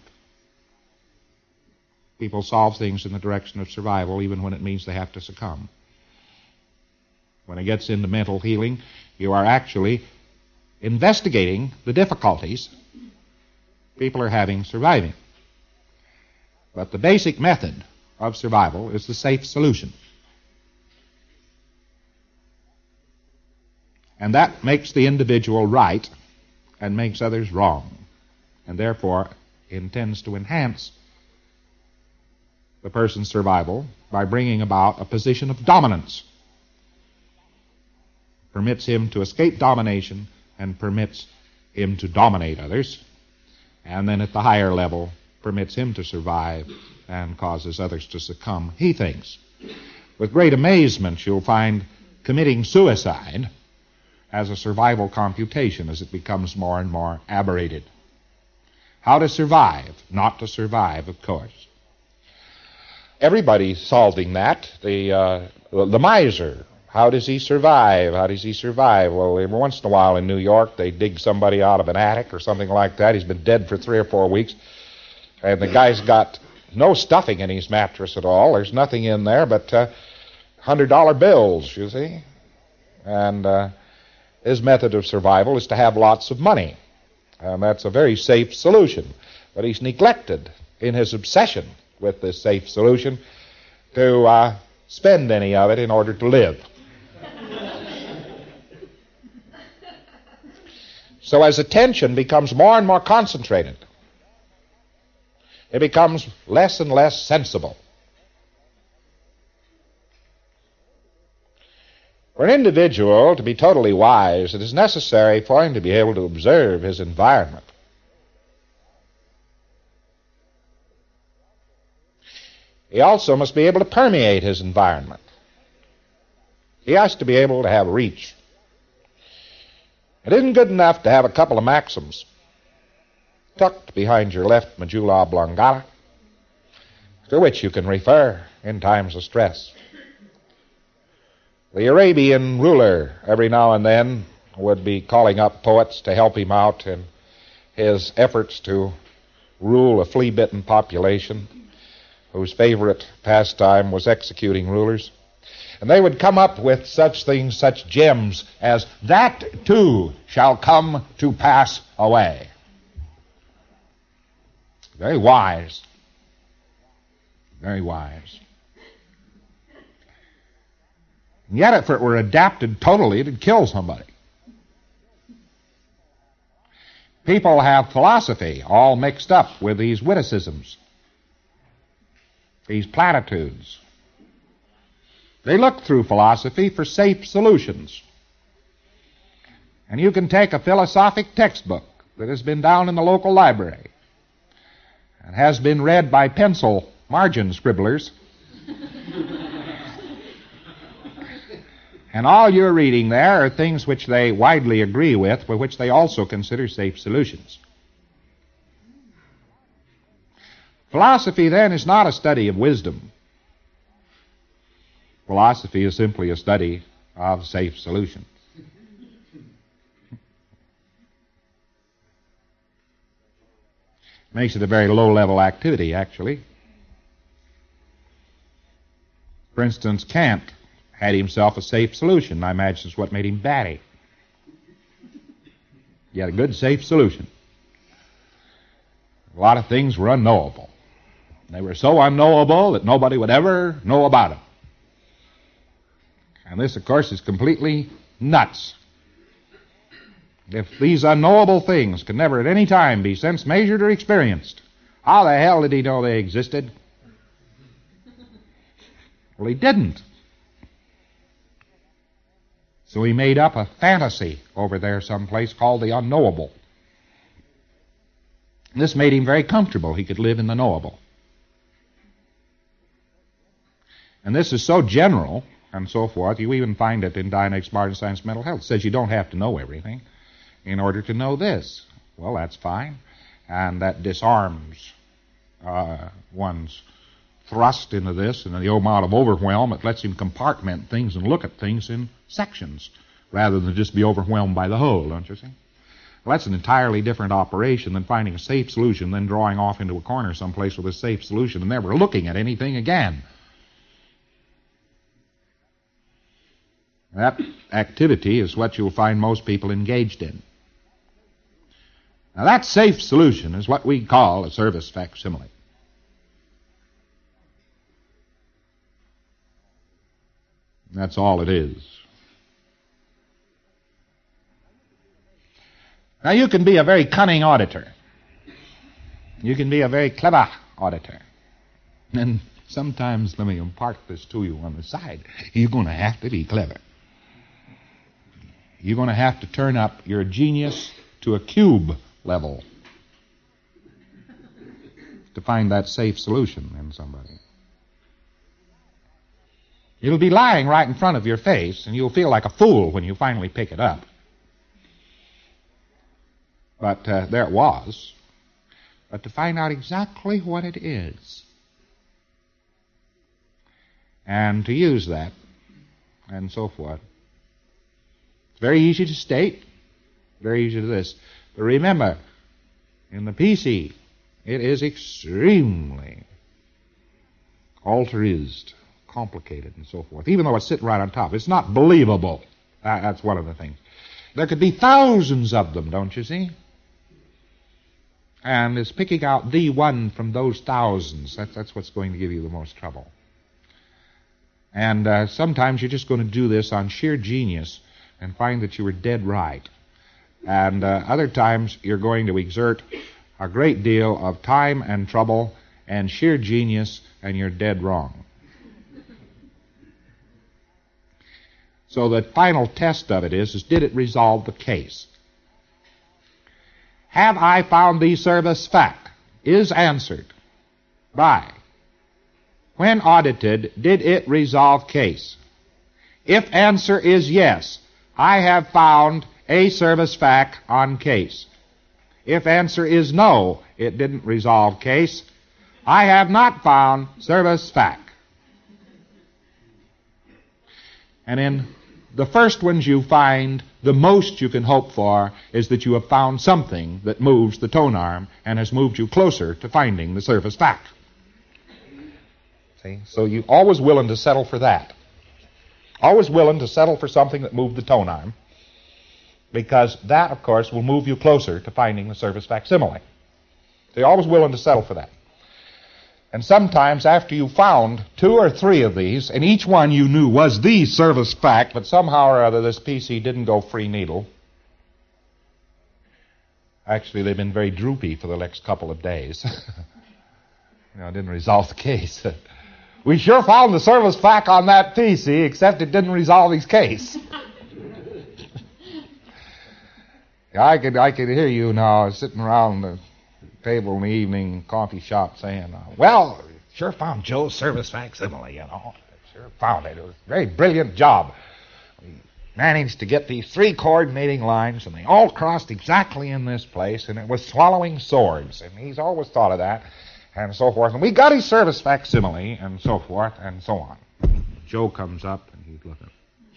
People solve things in the direction of survival even when it means they have to succumb. When it gets into mental healing, you are actually investigating the difficulties people are having surviving. But the basic method of survival is the safe solution. And that makes the individual right and makes others wrong, and therefore intends to enhance the person's survival by bringing about a position of dominance. Permits him to escape domination and permits him to dominate others, and then at the higher level permits him to survive and causes others to succumb, he thinks. With great amazement, you'll find committing suicide as a survival computation as it becomes more and more aberrated. How to survive? Not to survive, of course. Everybody's solving that. The, uh, the miser, how does he survive? How does he survive? Well, every once in a while in New York, they dig somebody out of an attic or something like that. He's been dead for three or four weeks, and the guy's got no stuffing in his mattress at all. There's nothing in there but uh, one hundred dollar bills, you see. And uh, his method of survival is to have lots of money. And that's a very safe solution. But he's neglected in his obsession with this safe solution to uh, spend any of it in order to live. So as attention becomes more and more concentrated, it becomes less and less sensible. For an individual to be totally wise, it is necessary for him to be able to observe his environment. He also must be able to permeate his environment. He has to be able to have reach. It isn't good enough to have a couple of maxims tucked behind your left medulla oblongata to which you can refer in times of stress. The Arabian ruler every now and then would be calling up poets to help him out in his efforts to rule a flea-bitten population whose favorite pastime was executing rulers. And they would come up with such things, such gems as, "That too shall come to pass away." Very wise. Very wise. And yet, if it were adapted totally, it'd kill somebody. People have philosophy all mixed up with these witticisms, these platitudes. They look through philosophy for safe solutions. And you can take a philosophic textbook that has been down in the local library and has been read by pencil margin scribblers, and all you're reading there are things which they widely agree with, but which they also consider safe solutions. Philosophy, then, is not a study of wisdom. Philosophy is simply a study of safe solutions. Makes it a very low-level activity, actually. For instance, Kant had himself a safe solution. I imagine it's what made him batty. He had a good, safe solution. A lot of things were unknowable. They were so unknowable that nobody would ever know about them. And this, of course, is completely nuts. If these unknowable things could never at any time be sense measured or experienced, how the hell did he know they existed? Well, he didn't. So he made up a fantasy over there someplace called the unknowable. And this made him very comfortable. He could live in the knowable. And this is so general and so forth, you even find it in Dianetics, Modern Science, Mental Health. It says you don't have to know everything in order to know this. Well, that's fine. And that disarms uh, one's thrust into this, and the amount of overwhelm. It lets him compartment things and look at things in sections rather than just be overwhelmed by the whole, don't you see? Well, that's an entirely different operation than finding a safe solution, then drawing off into a corner someplace with a safe solution and never looking at anything again. That activity is what you'll find most people engaged in. Now, that safe solution is what we call a service facsimile. That's all it is. Now, you can be a very cunning auditor. You can be a very clever auditor. And sometimes, let me impart this to you on the side, you're going to have to be clever. You're going to have to turn up your genius to a cube level to find that safe solution in somebody. It'll be lying right in front of your face, and you'll feel like a fool when you finally pick it up. But uh, there it was. But to find out exactly what it is, and to use that, and so forth. It's very easy to state, very easy to this. But remember, in the P C, it is extremely alterized, complicated, and so forth, even though it's sitting right on top. It's not believable. Uh, that's one of the things. There could be thousands of them, don't you see? And it's picking out the one from those thousands. That's, that's what's going to give you the most trouble. And uh, sometimes you're just going to do this on sheer genius and find that you were dead right. And uh, other times you're going to exert a great deal of time and trouble and sheer genius, and you're dead wrong. So the final test of it is, is did it resolve the case? Have I found the service fact? Is answered by, when audited, did it resolve case? If answer is yes, I have found a service fact on case. If answer is no, it didn't resolve case, I have not found service fac. And in the first ones you find, the most you can hope for is that you have found something that moves the tone arm and has moved you closer to finding the service fac. See? So you're always willing to settle for that. Always willing to settle for something that moved the tone arm, because that, of course, will move you closer to finding the service facsimile. So you're always willing to settle for that. And sometimes after you found two or three of these, and each one you knew was the service fac, but somehow or other this P C didn't go free needle. Actually, they've been very droopy for the next couple of days. You know, it didn't resolve the case. We sure found the service fac on that P C, except it didn't resolve his case. I could I could hear you now sitting around the table in the evening coffee shop saying, well, sure found Joe's service facsimile, you know. Sure found it. It was a very brilliant job. We managed to get these three coordinating lines, and they all crossed exactly in this place, and it was swallowing swords. And he's always thought of that, and so forth. And we got his service facsimile, and so forth, and so on. Joe comes up, and he's looking.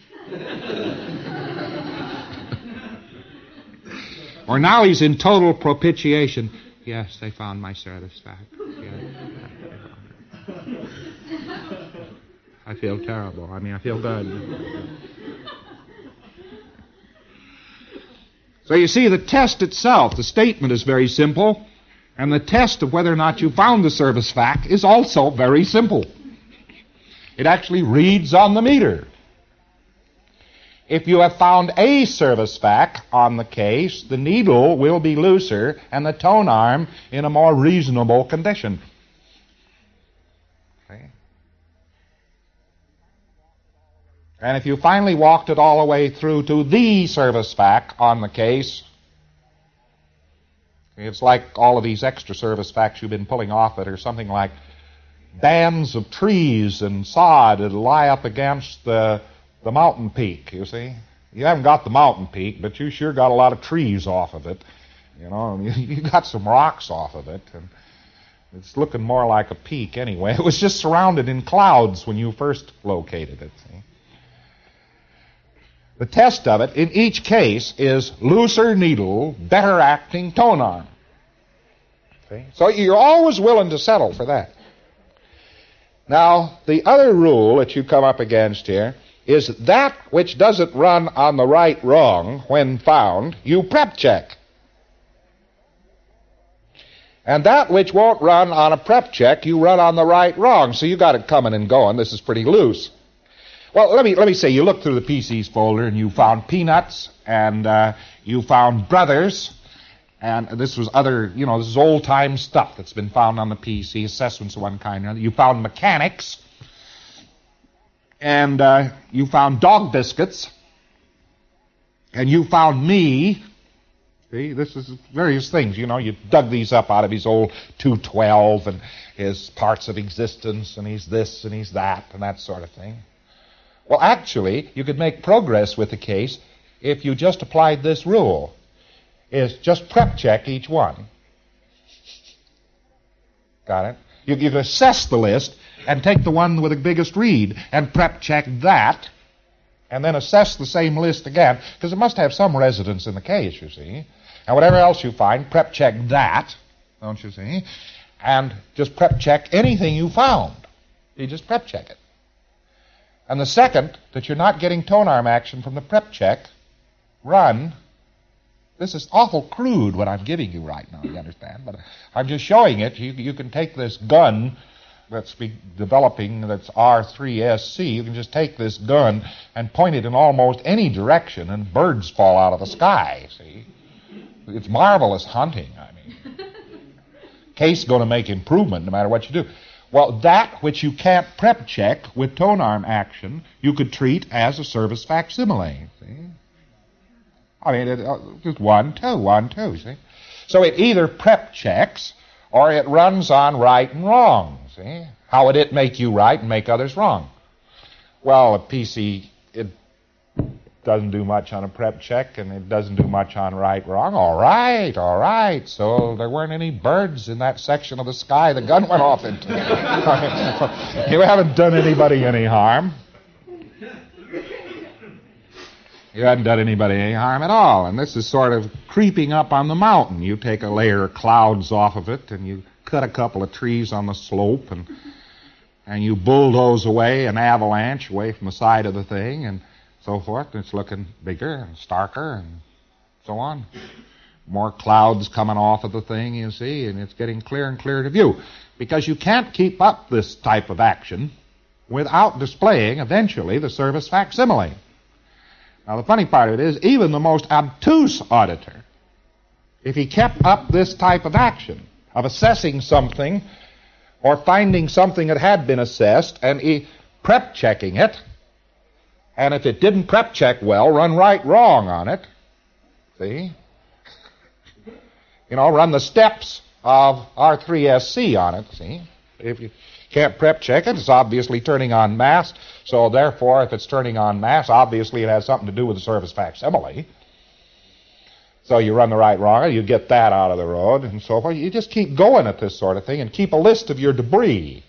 Or now he's in total propitiation. Yes, they found my service fac. Yes. I feel terrible. I mean, I feel good. So you see, the test itself, the statement is very simple, and the test of whether or not you found the service fac is also very simple. It actually reads on the meter. If you have found a service fac on the case, the needle will be looser and the tone arm in a more reasonable condition. Okay. And if you finally walked it all the way through to the service fac on the case, it's like all of these extra service facs you've been pulling off it, or something like bands of trees and sod that lie up against the The mountain peak, you see. You haven't got the mountain peak, but you sure got a lot of trees off of it. You know, you got some rocks off of it, and it's looking more like a peak anyway. It was just surrounded in clouds when you first located it, see. The test of it, in each case, is looser needle, better acting tone arm. See? So you're always willing to settle for that. Now, the other rule that you come up against here is that which doesn't run on the right wrong when found, you prep check. And that which won't run on a prep check, you run on the right wrong. So you got it coming and going. This is pretty loose. Well, let me let me say, you look through the P C's folder and you found Peanuts, and uh, you found Brothers, and this was other, you know, this is old-time stuff that's been found on the P C, assessments of one kind or another. You found Mechanics, and uh, you found Dog Biscuits, and you found me. See, this is various things. You know, you dug these up out of his old two twelve and his parts of existence, and he's this and he's that and that sort of thing. Well, actually, you could make progress with the case if you just applied this rule, is just prep check each one. Got it? You, you could assess the list and take the one with the biggest read and prep check that, and then assess the same list again, because it must have some residence in the case, you see. And whatever else you find, prep check that, don't you see? And just prep check anything you found. You just prep check it. And the second that you're not getting tone arm action from the prep check, run. This is awful crude what I'm giving you right now, you understand? But I'm just showing it. You, you can take this gun that's be developing, that's R three S C, you can just take this gun and point it in almost any direction, and birds fall out of the sky, see? It's marvelous hunting, I mean. Case going to make improvement no matter what you do. Well, that which you can't prep check with tone arm action, you could treat as a service facsimile, see? I mean, it, uh, just one, two, one, two, see? So it either prep checks or it runs on right and wrong, see? How would it make you right and make others wrong? Well, a P C, it, doesn't do much on a prep check, and it doesn't do much on right, wrong. All right, all right. So there weren't any birds in that section of the sky the gun went off into. You haven't done anybody any harm. You hadn't done anybody any harm at all. And this is sort of creeping up on the mountain. You take a layer of clouds off of it, and you cut a couple of trees on the slope, and and you bulldoze away an avalanche away from the side of the thing, and so forth. And it's looking bigger and starker, and so on. More clouds coming off of the thing, you see, and it's getting clearer and clearer to view. Because you can't keep up this type of action without displaying, eventually, the service facsimile. Now, the funny part of it is, even the most obtuse auditor, if he kept up this type of action, of assessing something, or finding something that had been assessed, and he prep checking it, and if it didn't prep check well, run right wrong on it, see? You know, run the steps of R three S C on it, see? If you can't prep check it, it's obviously turning on mass, so therefore, if it's turning on mass, obviously it has something to do with the service facsimile. So you run the right wrong, you get that out of the road, and so forth. You just keep going at this sort of thing, and keep a list of your debris,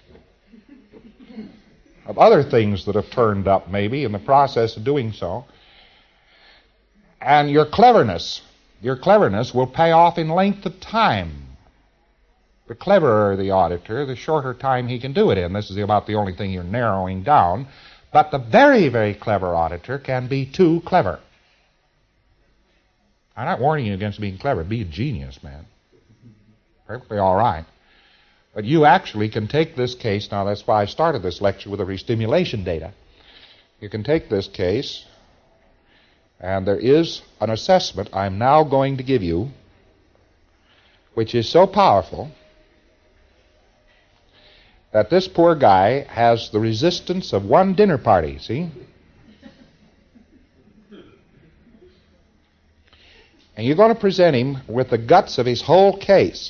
of other things that have turned up, maybe, in the process of doing so. And your cleverness, your cleverness will pay off in length of time. The cleverer the auditor, the shorter time he can do it in. This is about the only thing you're narrowing down. But the very, very clever auditor can be too clever. I'm not warning you against being clever. Be a genius, man. Perfectly all right. But you actually can take this case. Now, that's why I started this lecture with the restimulation data. You can take this case, and there is an assessment I'm now going to give you, which is so powerful that this poor guy has the resistance of one dinner party, see? And you're going to present him with the guts of his whole case.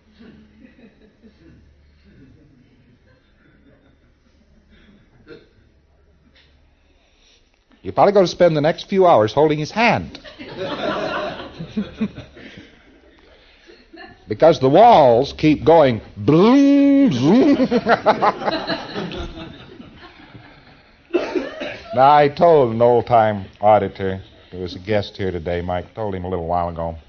You're probably going to spend the next few hours holding his hand. Because the walls keep going boom, zoom. Now, I told an old-time auditor who was a guest here today, Mike, told him a little while ago.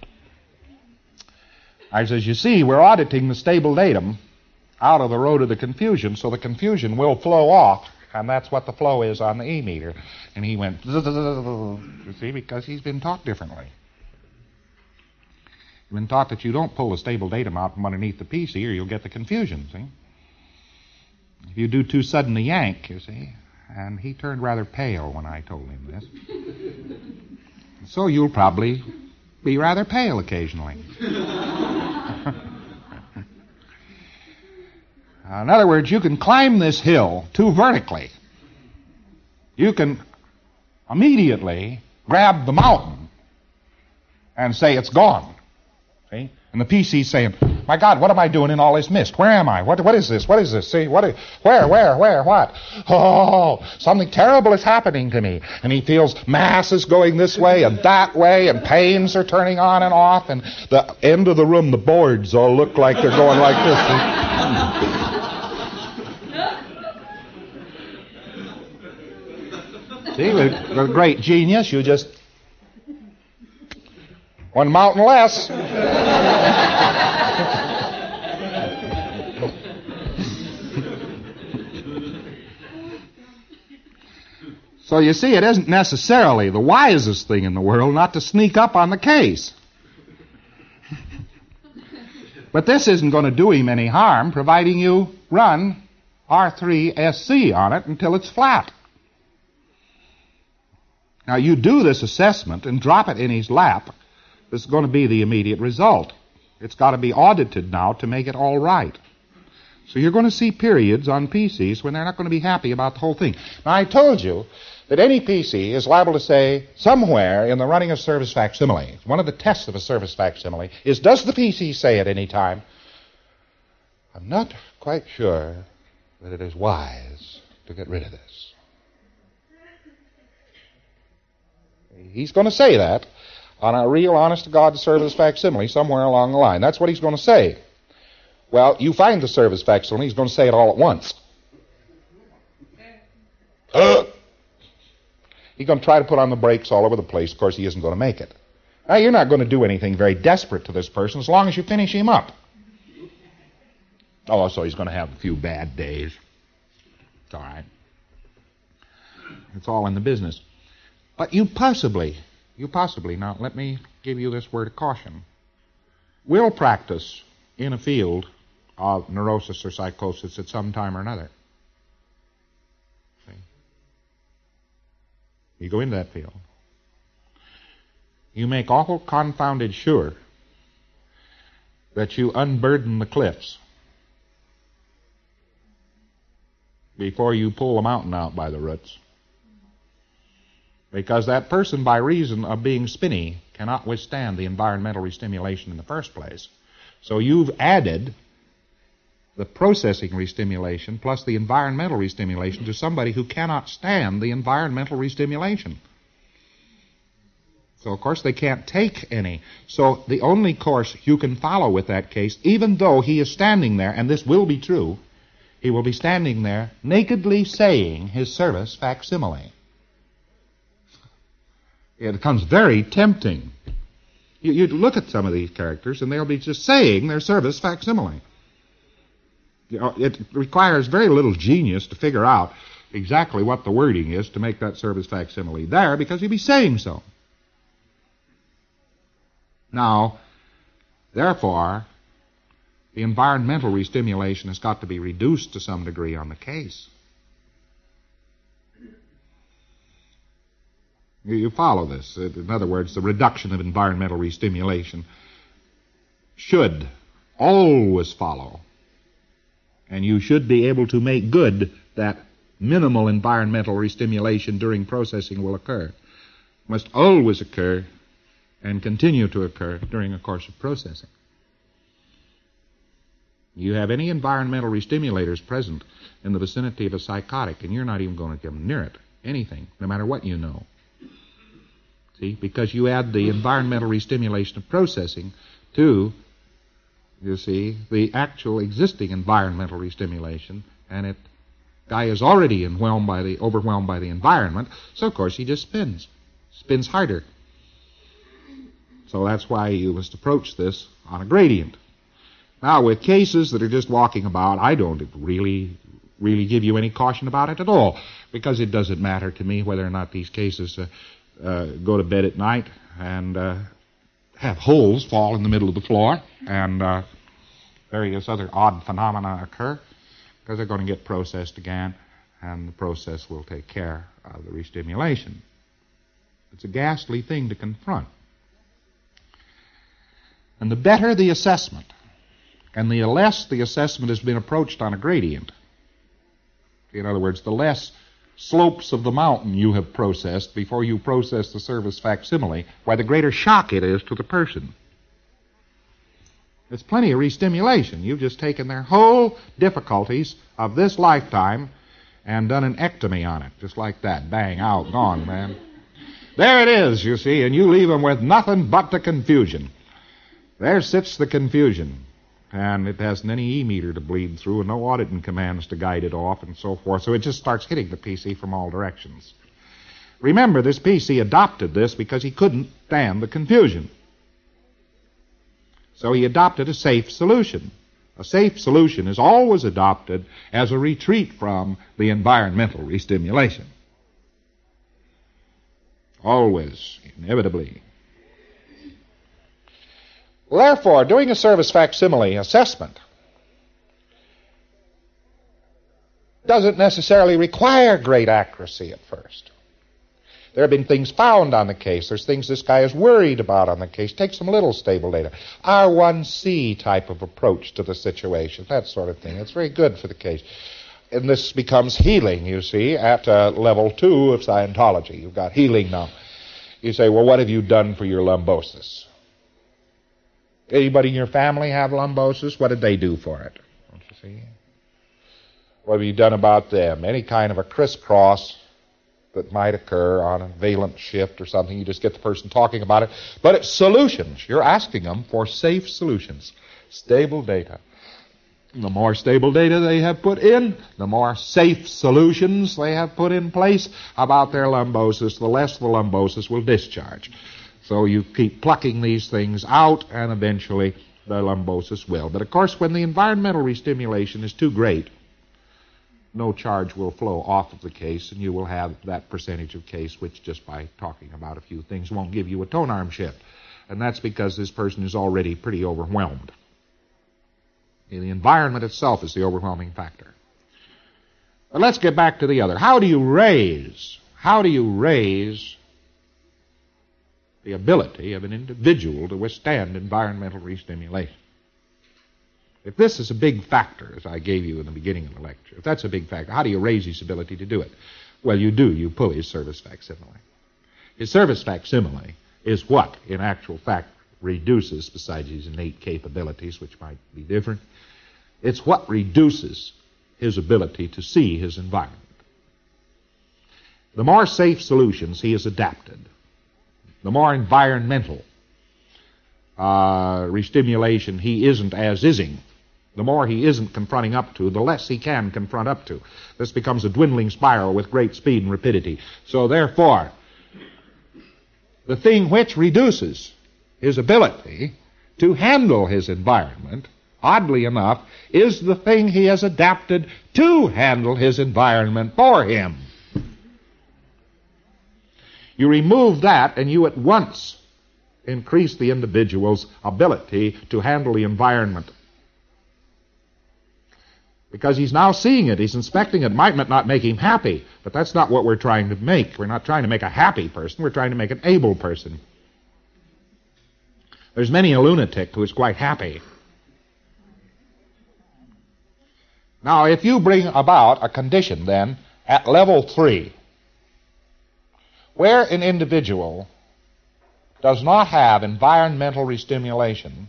I says, you see, we're auditing the stable datum out of the road of the confusion, so the confusion will flow off, and that's what the flow is on the E-meter. And he went, you see, because he's been taught differently. You've been taught that you don't pull the stable datum out from underneath the P C or you'll get the confusion, see? If you do too sudden a yank, you see, and he turned rather pale when I told him this. So you'll probably be rather pale occasionally. In other words, you can climb this hill too vertically. You can immediately grab the mountain and say it's gone. See? And the P C's saying, my God, what am I doing in all this mist? Where am I? What, what is this? What is this? See, what is, where, where, where, what? Oh, something terrible is happening to me. And he feels masses going this way and that way, and pains are turning on and off, and the end of the room, the boards all look like they're going like this. See, with a great genius, you just one mountain less. So you see, it isn't necessarily the wisest thing in the world not to sneak up on the case. But this isn't going to do him any harm, providing you run R three S C on it until it's flat. Now, you do this assessment and drop it in his lap. This is going to be the immediate result. It's got to be audited now to make it all right. So you're going to see periods on P Cs when they're not going to be happy about the whole thing. Now, I told you that any P C is liable to say somewhere in the running of service facsimile, one of the tests of a service facsimile is, does the P C say at any time, I'm not quite sure that it is wise to get rid of this. He's going to say that on a real honest-to-God service facsimile somewhere along the line. That's what he's going to say. Well, you find the service facsimile, he's going to say it all at once. Uh, he's going to try to put on the brakes all over the place. Of course, he isn't going to make it. Now, you're not going to do anything very desperate to this person as long as you finish him up. Oh, so he's going to have a few bad days. It's all right. It's all in the business. But you possibly, you possibly, now let me give you this word of caution, will practice in a field of neurosis or psychosis at some time or another. See? You go into that field. You make awful confounded sure that you unburden the cliffs before you pull the mountain out by the roots. Because that person, by reason of being spinny, cannot withstand the environmental restimulation in the first place. So you've added the processing restimulation plus the environmental restimulation to somebody who cannot stand the environmental restimulation. So, of course, they can't take any. So the only course you can follow with that case, even though he is standing there, and this will be true, he will be standing there nakedly saying his service facsimile. It becomes very tempting. You, you look at some of these characters, and they'll be just saying their service facsimile. You know, it requires very little genius to figure out exactly what the wording is to make that service facsimile there, because he'll be saying so. Now, therefore, the environmental restimulation has got to be reduced to some degree on the case. You follow this. In other words, the reduction of environmental restimulation should always follow, and you should be able to make good that minimal environmental restimulation during processing will occur. Must always occur and continue to occur during a course of processing. You have any environmental restimulators present in the vicinity of a psychotic, and you're not even going to come near it, anything, no matter what you know. See, because you add the environmental restimulation of processing to, you see, the actual existing environmental restimulation, and it guy is already overwhelmed by the overwhelmed by the environment, so of course he just spins, spins harder. So that's why you must approach this on a gradient. Now, with cases that are just walking about, I don't really, really give you any caution about it at all, because it doesn't matter to me whether or not these cases uh, uh, go to bed at night and uh, have holes fall in the middle of the floor and uh, various other odd phenomena occur, because they're going to get processed again, and the process will take care of the restimulation. It's a ghastly thing to confront. And the better the assessment, and the less the assessment has been approached on a gradient, in other words, the less slopes of the mountain you have processed before you process the service facsimile, why the greater shock it is to the person. There's plenty of restimulation. You've just taken their whole difficulties of this lifetime and done an ectomy on it, just like that. Bang, out, gone, man. There it is, you see, and you leave them with nothing but the confusion. There sits the confusion, and it hasn't any E-meter to bleed through and no auditing commands to guide it off and so forth, so it just starts hitting the P C from all directions. Remember, this P C adopted this because he couldn't stand the confusion. So he adopted a safe solution. A safe solution is always adopted as a retreat from the environmental restimulation. Always, inevitably. Therefore, doing a service facsimile assessment doesn't necessarily require great accuracy at first. There have been things found on the case. There's things this guy is worried about on the case. Take some little stable data. R one C type of approach to the situation, that sort of thing. It's very good for the case. And this becomes healing, you see, at uh, level two of Scientology. You've got healing now. You say, well, what have you done for your lumbosis? Anybody in your family have lumbosis? What did they do for it? Don't you see? What have you done about them? Any kind of a crisscross that might occur on a valence shift or something. You just get the person talking about it. But it's solutions. You're asking them for safe solutions, stable data. The more stable data they have put in, the more safe solutions they have put in place about their lumbosis, the less the lumbosis will discharge. So you keep plucking these things out, and eventually the lumbosis will. But of course, when the environmental restimulation is too great, no charge will flow off of the case, and you will have that percentage of case which, just by talking about a few things, won't give you a tone arm shift. And that's because this person is already pretty overwhelmed. And the environment itself is the overwhelming factor. But let's get back to the other. How do you raise, how do you raise the ability of an individual to withstand environmental restimulation? If this is a big factor, as I gave you in the beginning of the lecture, if that's a big factor, how do you raise his ability to do it? Well, you do. You pull his service facsimile. His service facsimile is what, in actual fact, reduces, besides his innate capabilities, which might be different, it's what reduces his ability to see his environment. The more safe solutions he has adapted, the more environmental uh, restimulation he isn't as ising, the more he isn't confronting up to, the less he can confront up to. This becomes a dwindling spiral with great speed and rapidity. So therefore, the thing which reduces his ability to handle his environment, oddly enough, is the thing he has adapted to handle his environment for him. You remove that, and you at once increase the individual's ability to handle the environment. Because he's now seeing it, he's inspecting it. Might not make him happy, but that's not what we're trying to make. We're not trying to make a happy person, we're trying to make an able person. There's many a lunatic who is quite happy. Now, if you bring about a condition, then, at level three, where an individual does not have environmental restimulation,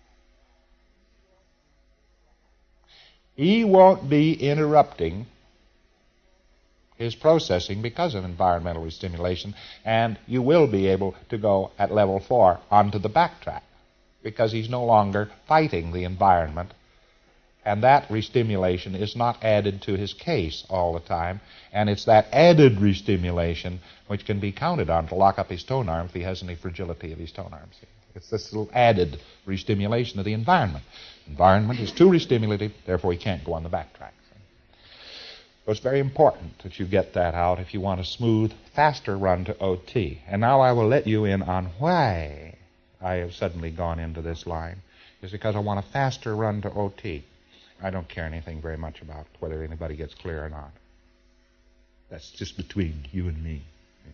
he won't be interrupting his processing because of environmental restimulation, and you will be able to go at level four onto the backtrack because he's no longer fighting the environment, and that restimulation is not added to his case all the time, and it's that added restimulation which can be counted on to lock up his tone arm if he has any fragility of his tone arms. It's this little added restimulation of the environment. Environment is too restimulative, therefore he can't go on the backtrack. So it's very important that you get that out if you want a smooth, faster run to O T. And now I will let you in on why I have suddenly gone into this line. It's because I want a faster run to O T. I don't care anything very much about whether anybody gets clear or not. That's just between you and me.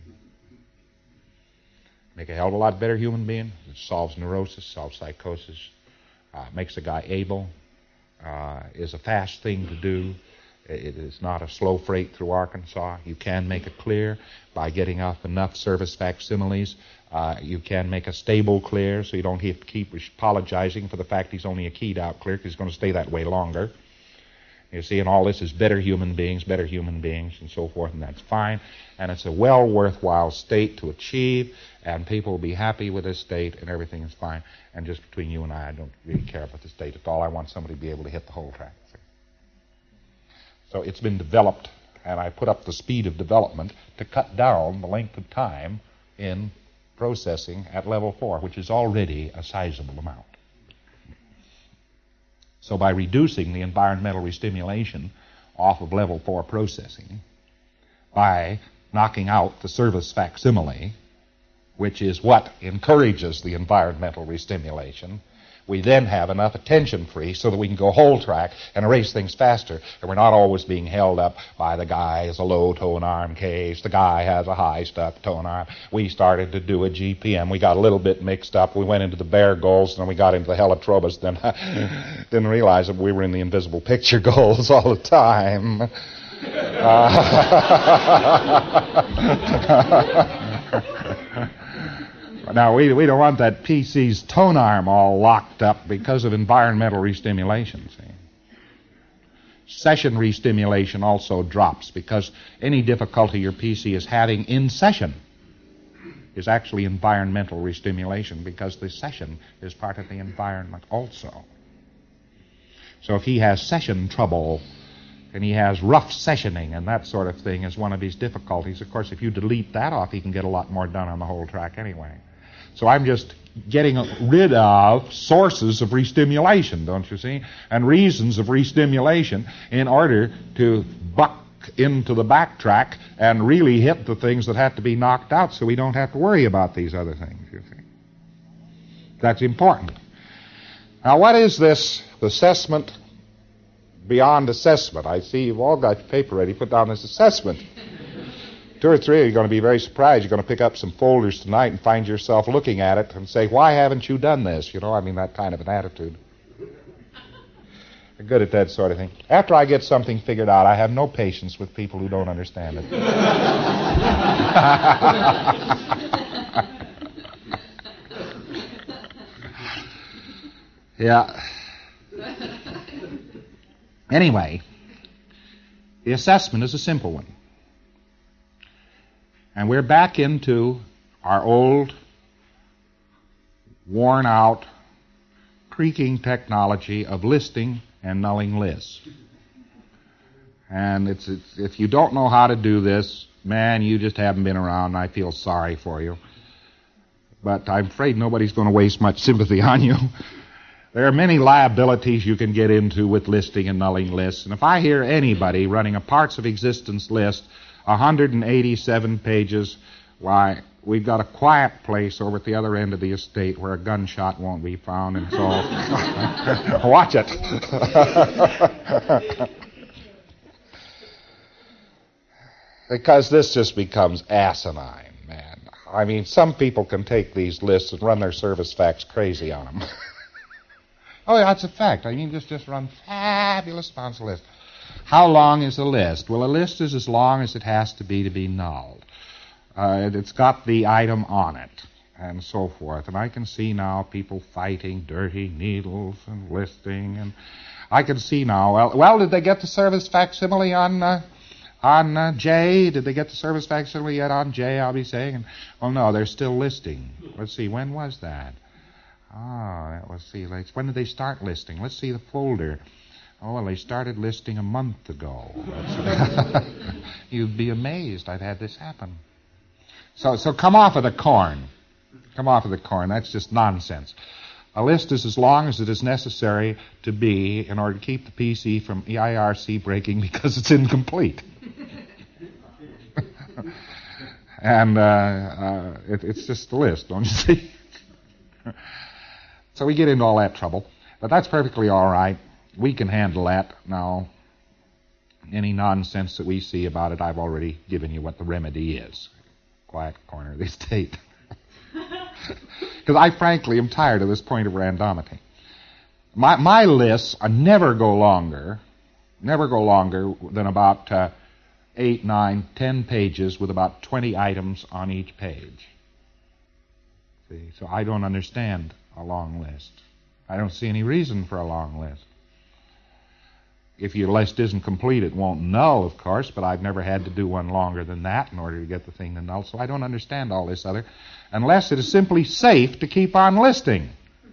Make a hell of a lot better human being. It solves neurosis, solves psychosis, uh, makes the guy able, uh, is a fast thing to do. It is not a slow freight through Arkansas. You can make it clear by getting off enough service facsimiles. Uh, you can make a stable clear so you don't have to keep apologizing for the fact he's only a keyed out clear because he's going to stay that way longer. You see, and all this is better human beings, better human beings, and so forth, and that's fine. And it's a well worthwhile state to achieve, and people will be happy with this state, and everything is fine. And just between you and I, I don't really care about the state at all. I want somebody to be able to hit the whole track. So it's been developed, and I put up the speed of development to cut down the length of time in processing at level four, which is already a sizable amount. So by reducing the environmental restimulation off of level four processing, by knocking out the service facsimile, which is what encourages the environmental restimulation, we then have enough attention free so that we can go whole track and erase things faster, and we're not always being held up by the guy has a low tone arm case, the guy has a high stuck tone arm. We started to do a G P M. We got a little bit mixed up. We went into the bare goals, and then we got into the helitrobus. Then didn't realize that we were in the invisible picture goals all the time. Uh, Now, we we don't want that P C's tone arm all locked up because of environmental restimulation, see. session restimulation also drops, because any difficulty your P C is having in session is actually environmental restimulation, because the session is part of the environment also. So if he has session trouble and he has rough sessioning and that sort of thing as one of his difficulties, of course, if you delete that off, he can get a lot more done on the whole track anyway. So I'm just getting rid of sources of restimulation, don't you see, and reasons of restimulation in order to buck into the backtrack and really hit the things that have to be knocked out, so we don't have to worry about these other things, you see. That's important. Now, what is this assessment beyond assessment? I see you've all got your paper ready. Put down this assessment. Two or three of you are going to be very surprised. You're going to pick up some folders tonight and find yourself looking at it and say, why haven't you done this? You know, I mean, that kind of an attitude. I'm good at that sort of thing. After I get something figured out, I have no patience with people who don't understand it. Yeah. Anyway, the assessment is a simple one. And we're back into our old, worn-out, creaking technology of listing and nulling lists. And it's, it's if you don't know how to do this, man, you just haven't been around, and I feel sorry for you. But I'm afraid nobody's going to waste much sympathy on you. There are many liabilities you can get into with listing and nulling lists. And if I hear anybody running a parts of existence list, one hundred eighty-seven pages, why, we've got a quiet place over at the other end of the estate where a gunshot won't be found, and so watch it. Because this just becomes asinine, man. I mean, some people can take these lists and run their service facts crazy on them. Oh, yeah, that's a fact. I mean, just, just run fabulous amounts of lists. How long is a list? Well, a list is as long as it has to be to be nulled. Uh, it's got the item on it, and so forth. And I can see now people fighting dirty needles and listing, and I can see now, well, well did they get the service facsimile on uh, on uh, J? Did they get the service facsimile yet on J, I'll be saying? And, well, no, they're still listing. Let's see, when was that? Ah, oh, let's see, let's, when did they start listing? Let's see the folder. Oh, well, they started listing a month ago. You'd be amazed I've had this happen. So, so come off of the corn. Come off of the corn. That's just nonsense. A list is as long as it is necessary to be in order to keep the P C from E I R C breaking because it's incomplete. and uh, uh, it, it's just a list, don't you see? So we get into all that trouble. But that's perfectly all right. We can handle that. Now, any nonsense that we see about it, I've already given you what the remedy is. Quiet corner of the estate. Because I frankly am tired of this point of randomity. My my lists are never go longer, never go longer than about uh, eight, nine, ten pages with about twenty items on each page. See, so I don't understand a long list. I don't see any reason for a long list. If your list isn't complete, it won't null, of course, but I've never had to do one longer than that in order to get the thing to null, so I don't understand all this other, unless it is simply safe to keep on listing.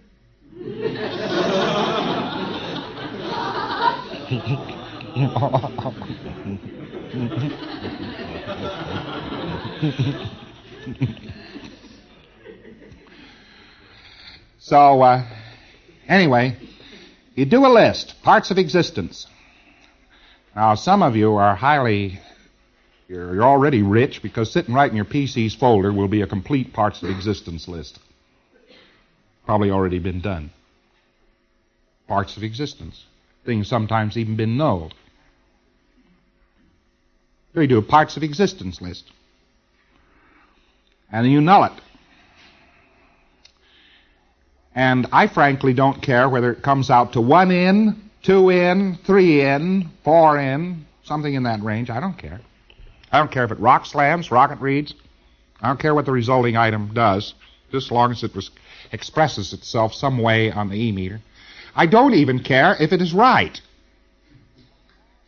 So, uh, anyway, you do a list, parts of existence. Now, some of you are highly, you're, you're already rich, because sitting right in your P C's folder will be a complete parts of existence list. Probably already been done. Parts of existence. Things sometimes even been nulled. So you do a parts of existence list. And then you null it. And I frankly don't care whether it comes out to one in, two in, three in, four in, something in that range. I don't care. I don't care if it rock slams, rocket reads. I don't care what the resulting item does, just as long as it was, expresses itself some way on the E-meter. I don't even care if it is right.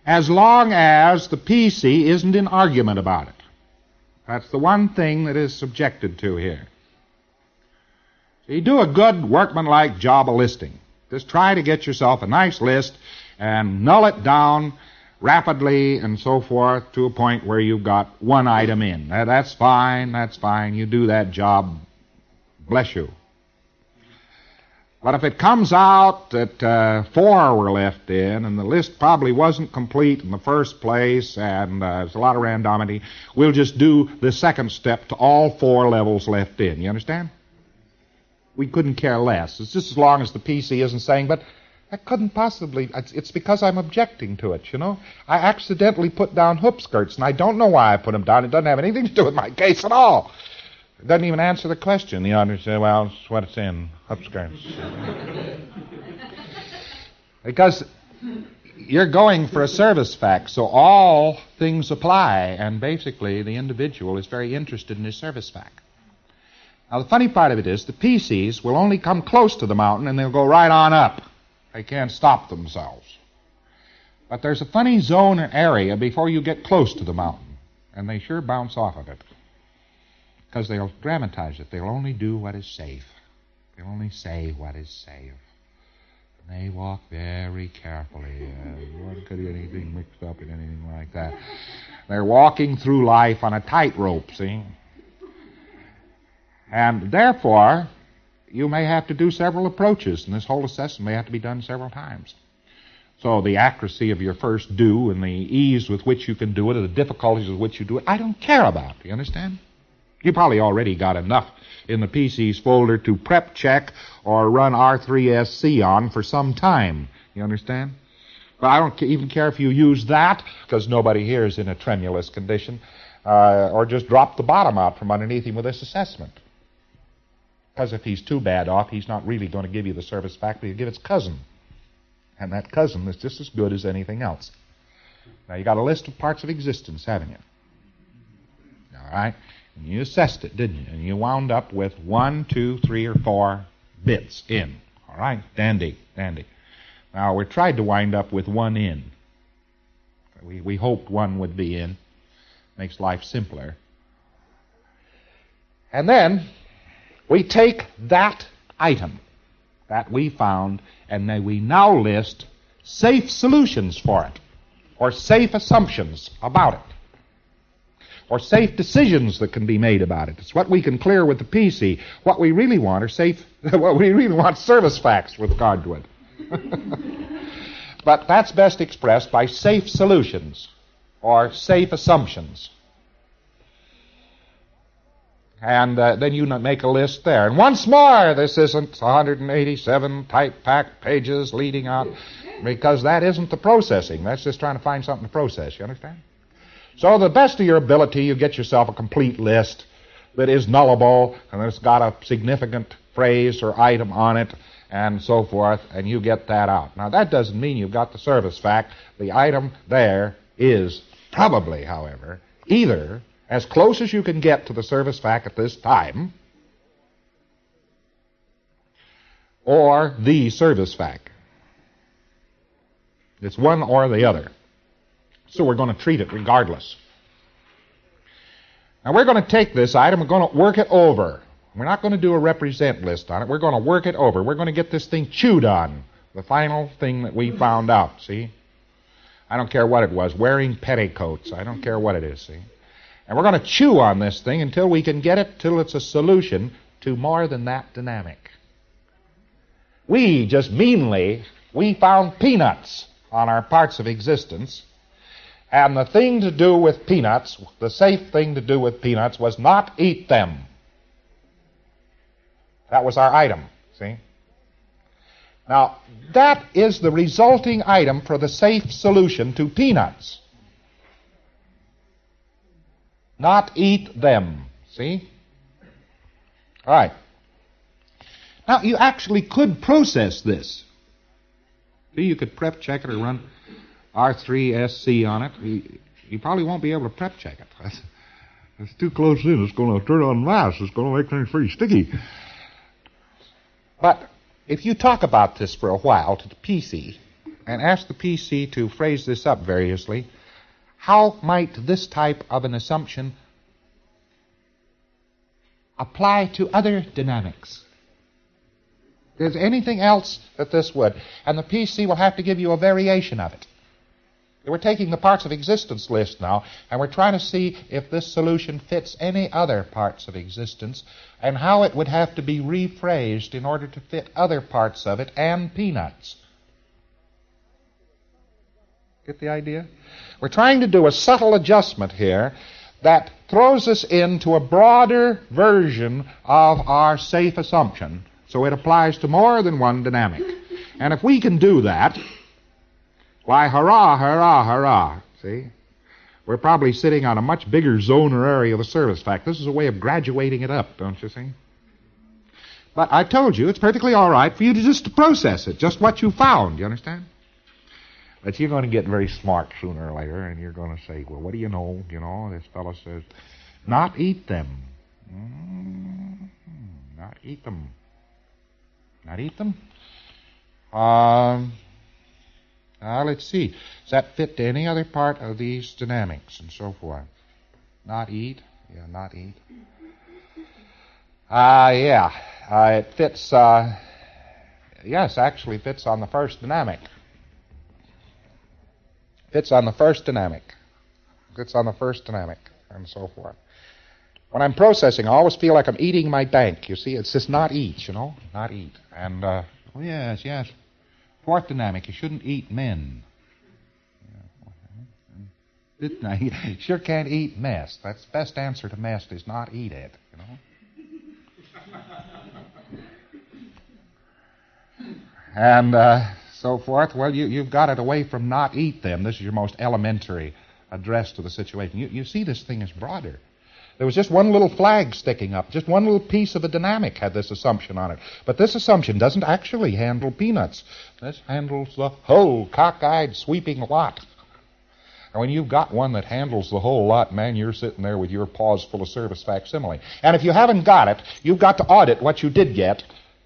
as long as the P C isn't in argument about it. That's the one thing that is subjected to here. So you do a good workmanlike job of listing. Just try to get yourself a nice list and null it down rapidly and so forth to a point where you've got one item in. That's fine, that's fine. You do that job, bless you. But if it comes out that uh, four were left in and the list probably wasn't complete in the first place and uh, there's a lot of randomity, we'll just do the second step to all four levels left in. You understand? We couldn't care less. It's just as long as the P C isn't saying, but I couldn't possibly, it's, it's because I'm objecting to it, you know. I accidentally put down hoop skirts, and I don't know why I put them down. It doesn't have anything to do with my case at all. It doesn't even answer the question. The auditor said, well, it's what it's in, hoop skirts. Because you're going for a service fact, so all things apply, and basically the individual is very interested in his service fact. Now, the funny part of it is the P Cs will only come close to the mountain, and they'll go right on up. They can't stop themselves. But there's a funny zone or area before you get close to the mountain, and they sure bounce off of it. Because they'll dramatize it. They'll only do what is safe. They'll only say what is safe. And they walk very carefully. Uh, one could get anything mixed up in anything like that. They're walking through life on a tightrope, see? And therefore, you may have to do several approaches, and this whole assessment may have to be done several times. So the accuracy of your first do and the ease with which you can do it or the difficulties with which you do it, I don't care about. You understand? You probably already got enough in the P C's folder to prep check or run R three S C on for some time. You understand? But I don't even care if you use that, because nobody here is in a tremulous condition, uh, or just drop the bottom out from underneath him with this assessment. Because if he's too bad off, he's not really going to give you the service fact, but he'll give its cousin. And that cousin is just as good as anything else. Now, you got a list of parts of existence, haven't you? All right? And you assessed it, didn't you? And you wound up with one, two, three, or four bits in. All right? Dandy, dandy. Now, we tried to wind up with one in. We, we hoped one would be in. Makes life simpler. And then we take that item that we found, and then we now list safe solutions for it, or safe assumptions about it, or safe decisions that can be made about it. It's what we can clear with the P C. What we really want are safe, what we really want service facts with regard to it. But that's best expressed by safe solutions, or safe assumptions. And uh, then you make a list there. And once more, this isn't one hundred eighty-seven type-packed pages leading out, because that isn't the processing. That's just trying to find something to process, you understand? So the best of your ability, you get yourself a complete list that is nullable, and it's got a significant phrase or item on it, and so forth, and you get that out. Now, that doesn't mean you've got the service fact. The item there is probably, however, either as close as you can get to the service fact at this time, or the service fact. It's one or the other. So we're going to treat it regardless. Now we're going to take this item, we're going to work it over. We're not going to do a represent list on it. We're going to work it over. We're going to get this thing chewed on. The final thing that we found out, see? I don't care what it was. Wearing petticoats. I don't care what it is, see? And we're going to chew on this thing until we can get it till it's a solution to more than that dynamic. We just meanly, we found peanuts on our parts of existence, and the thing to do with peanuts, the safe thing to do with peanuts, was not eat them. That was our item, see? Now, that is the resulting item for the safe solution to peanuts. Not eat them, see? All right. Now, you actually could process this. See, you could prep check it or run R three S C on it. You, you probably won't be able to prep check it. That's, it's too close in. It's going to turn on mass. It's going to make things pretty sticky. But if you talk about this for a while to the P C, and ask the P C to phrase this up variously. How might this type of an assumption apply to other dynamics? Is there anything else that this would? And the P C will have to give you a variation of it. We're taking the parts of existence list now, and we're trying to see if this solution fits any other parts of existence, and how it would have to be rephrased in order to fit other parts of it and peanuts. Get the idea? We're trying to do a subtle adjustment here that throws us into a broader version of our safe assumption, so it applies to more than one dynamic. And if we can do that, why, hurrah, hurrah, hurrah. See? We're probably sitting on a much bigger zone or area of the service fact. This is a way of graduating it up, don't you see? But I told you, it's perfectly all right for you to just to process it, just what you found, you understand? But you're going to get very smart sooner or later, and you're going to say, well, what do you know? You know, this fellow says, not eat them. Mm, not eat them. Not eat them? Um... Now, let's see. Does that fit to any other part of these dynamics and so forth? Not eat? Yeah, not eat. Ah, uh, yeah. Uh, it fits, uh, yes, actually fits on the first dynamic. Fits on the first dynamic. Fits on the first dynamic and so forth. When I'm processing, I always feel like I'm eating my bank. You see, it's just not eat, you know? Not eat. And, uh, oh, yes, yes. Fourth dynamic, you shouldn't eat men. You sure can't eat mess. That's the best answer to mess is not eat it, you know. And uh, so forth. Well, you, you've got it away from not eat them. This is your most elementary address to the situation. You, you see this thing is broader. There was just one little flag sticking up. Just one little piece of a dynamic had this assumption on it. But this assumption doesn't actually handle peanuts. This handles the whole cockeyed, sweeping lot. And when you've got one that handles the whole lot, man, you're sitting there with your paws full of service facsimile. And if you haven't got it, you've got to audit what you did get.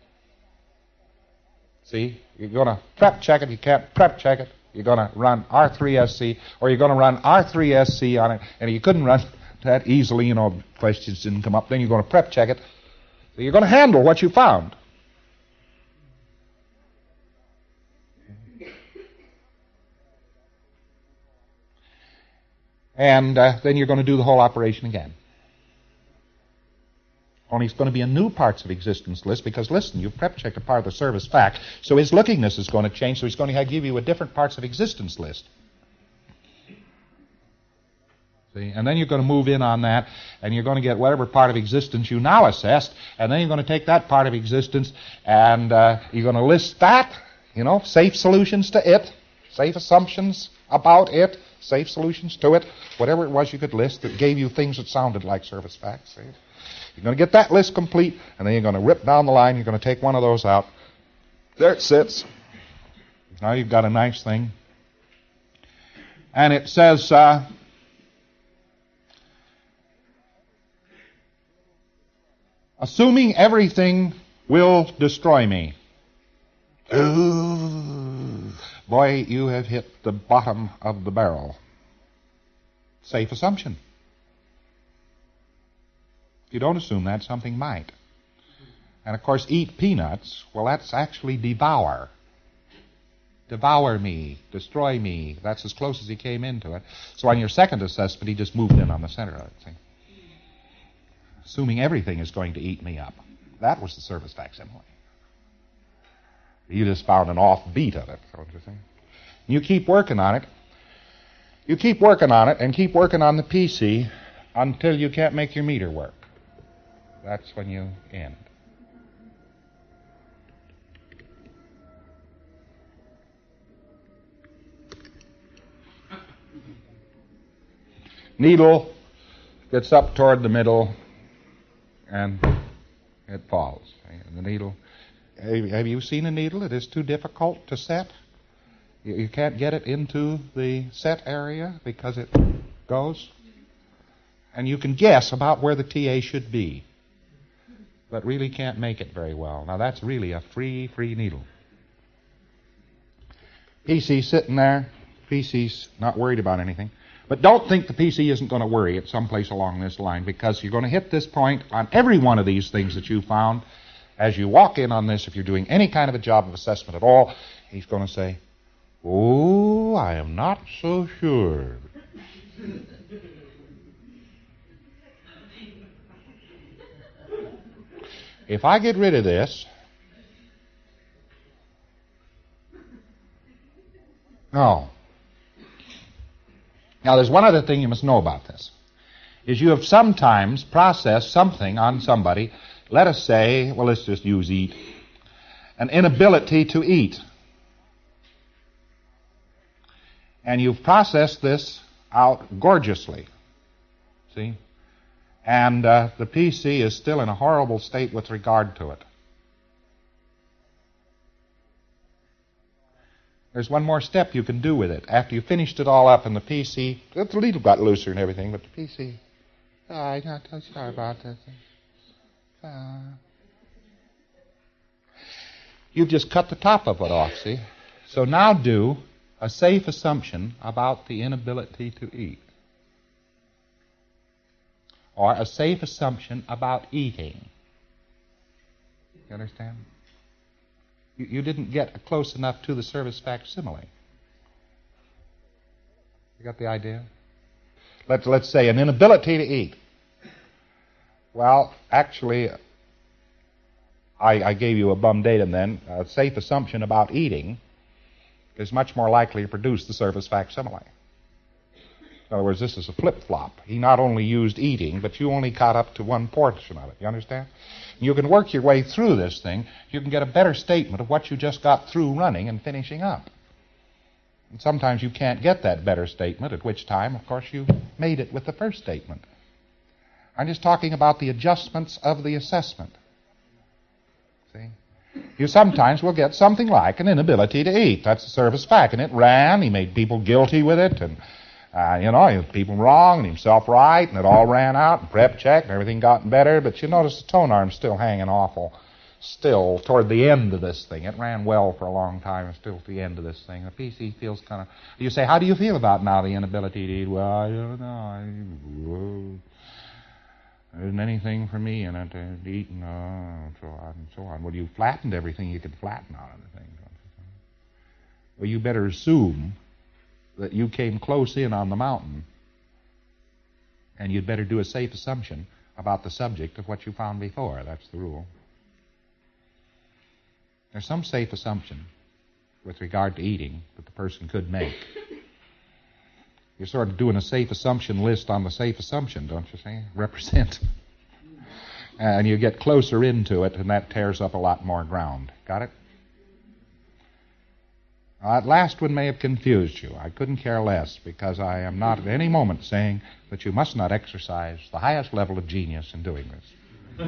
See? You're going to prep check it. You can't prep check it. You're going to run R three S C, or you're going to run R three S C on it, and you couldn't run that easily, you know, questions didn't come up. Then you're going to prep check it. So you're going to handle what you found. And uh, then you're going to do the whole operation again. Only it's going to be a new parts of existence list because, listen, you've prep checked a part of the service fact, so his lookingness is going to change, so he's going to give you a different parts of existence list. See? And then you're going to move in on that, and you're going to get whatever part of existence you now assessed, and then you're going to take that part of existence, and uh, you're going to list that, you know, safe solutions to it, safe assumptions about it, safe solutions to it, whatever it was you could list that gave you things that sounded like service facts. See? You're going to get that list complete, and then you're going to rip down the line, you're going to take one of those out. There it sits. Now you've got a nice thing. And it says... Uh, Assuming everything will destroy me. Ooh, boy, you have hit the bottom of the barrel. Safe assumption. If you don't assume that, something might. And of course, eat peanuts, well, that's actually devour. Devour me, destroy me. That's as close as he came into it. So on your second assessment, he just moved in on the center of it. See? Assuming everything is going to eat me up. That was the service facsimile. You just found an offbeat of it, don't you think? You keep working on it. You keep working on it and keep working on the P C until you can't make your meter work. That's when you end. Needle gets up toward the middle, and it falls. And the needle, have you seen a needle that is too difficult to set? You can't get it into the set area because it goes. And you can guess about where the T A should be, but really can't make it very well. Now that's really a free, free needle. P C sitting there. P C's not worried about anything. But don't think the P C isn't going to worry at some place along this line, because you're going to hit this point on every one of these things that you found. As you walk in on this, if you're doing any kind of a job of assessment at all, he's going to say, "Oh, I am not so sure." If I get rid of this, no. Now, there's one other thing you must know about this, is you have sometimes processed something on somebody, let us say, well, let's just use eat, an inability to eat. And you've processed this out gorgeously, see? And uh, the P C is still in a horrible state with regard to it. There's one more step you can do with it. After you've finished it all up and the P C, the needle got looser and everything, but the P C, oh, I'm not so sorry about that. Uh, you've just cut the top of it off, see? So now do a safe assumption about the inability to eat. Or a safe assumption about eating. You understand? You, you didn't get close enough to the service facsimile. You got the idea? Let's, let's say an inability to eat. Well, actually, I, I gave you a bum datum then. A safe assumption about eating is much more likely to produce the service facsimile. In other words, this is a flip-flop. He not only used eating, but you only caught up to one portion of it. You understand? You can work your way through this thing. You can get a better statement of what you just got through running and finishing up. And sometimes you can't get that better statement, at which time, of course, you made it with the first statement. I'm just talking about the adjustments of the assessment. See? You sometimes will get something like an inability to eat. That's a service fact. And it ran. He made people guilty with it. And, uh, you know, he was people wrong and himself right. And it all ran out and prep checked and everything got better. But you notice the tone arm's still hanging awful still toward the end of this thing. It ran well for a long time and still at the end of this thing. The P C feels kind of... You say, how do you feel about now the inability to eat? Well, I don't know. I... There isn't anything for me in it to eat and uh, so on and so on. Well, you flattened everything you could flatten out of the thing, don't you think? Well, you better assume that you came close in on the mountain, and you'd better do a safe assumption about the subject of what you found before. That's the rule. There's some safe assumption with regard to eating that the person could make. You're sort of doing a safe assumption list on the safe assumption, don't you see? Represent. And you get closer into it, and that tears up a lot more ground. Got it? Now, that last one may have confused you. I couldn't care less, because I am not at any moment saying that you must not exercise the highest level of genius in doing this.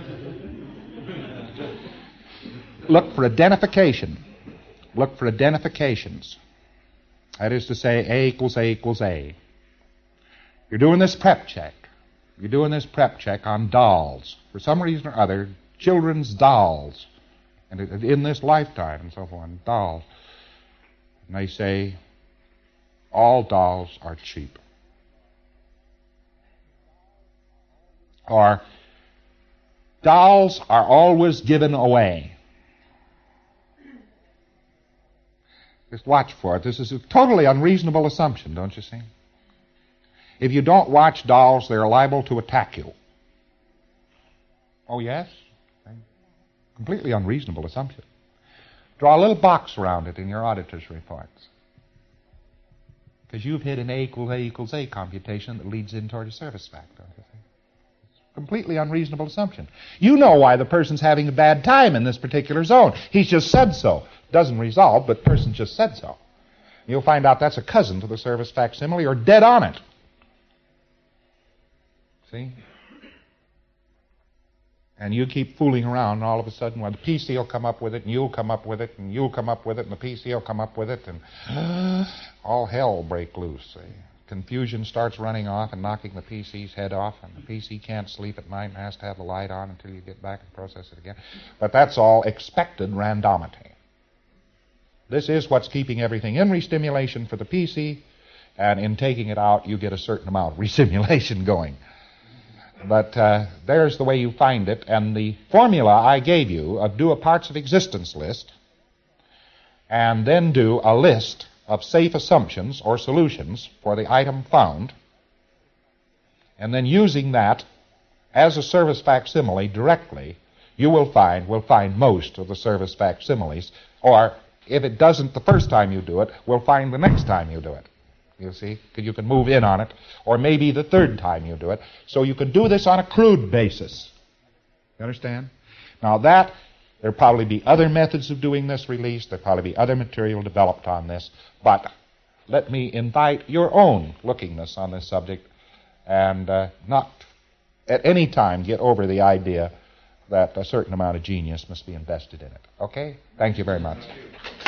Look for identification. Look for identifications. That is to say, A equals A equals A. You're doing this prep check. You're doing this prep check on dolls. For some reason or other, children's dolls. And in this lifetime and so forth, dolls. And they say, all dolls are cheap. Or, dolls are always given away. Just watch for it. This is a totally unreasonable assumption, don't you see? If you don't watch dolls, they're liable to attack you. Oh, yes? Completely unreasonable assumption. Draw a little box around it in your auditor's reports. Because you've hit an A equals A equals A computation that leads in toward a service fact, don't you see? Completely unreasonable assumption. You know why the person's having a bad time in this particular zone. He's just said so. Doesn't resolve, but person just said so. You'll find out that's a cousin to the service facsimile or dead on it. See? And you keep fooling around, and all of a sudden, well, the P C will come up with it, and you'll come up with it, and you'll come up with it, and the P C will come up with it, and all hell will break loose. See? Confusion starts running off and knocking the P C's head off, and the P C can't sleep at night and has to have the light on until you get back and process it again. But that's all expected randomity. This is what's keeping everything in restimulation for the P C, and in taking it out, you get a certain amount of restimulation going. But uh, there's the way you find it, and the formula I gave you of do a parts of existence list, and then do a list of safe assumptions or solutions for the item found, and then using that as a service facsimile directly, you will find will find most of the service facsimiles, or if it doesn't the first time you do it, we'll find the next time you do it. You see, you can move in on it, or maybe the third time you do it. So you can do this on a crude basis. You understand? Now that, there'll probably be other methods of doing this release. There'll probably be other material developed on this. But let me invite your own lookingness on this subject, and uh, not at any time get over the idea that a certain amount of genius must be invested in it. Okay? Thank you very much.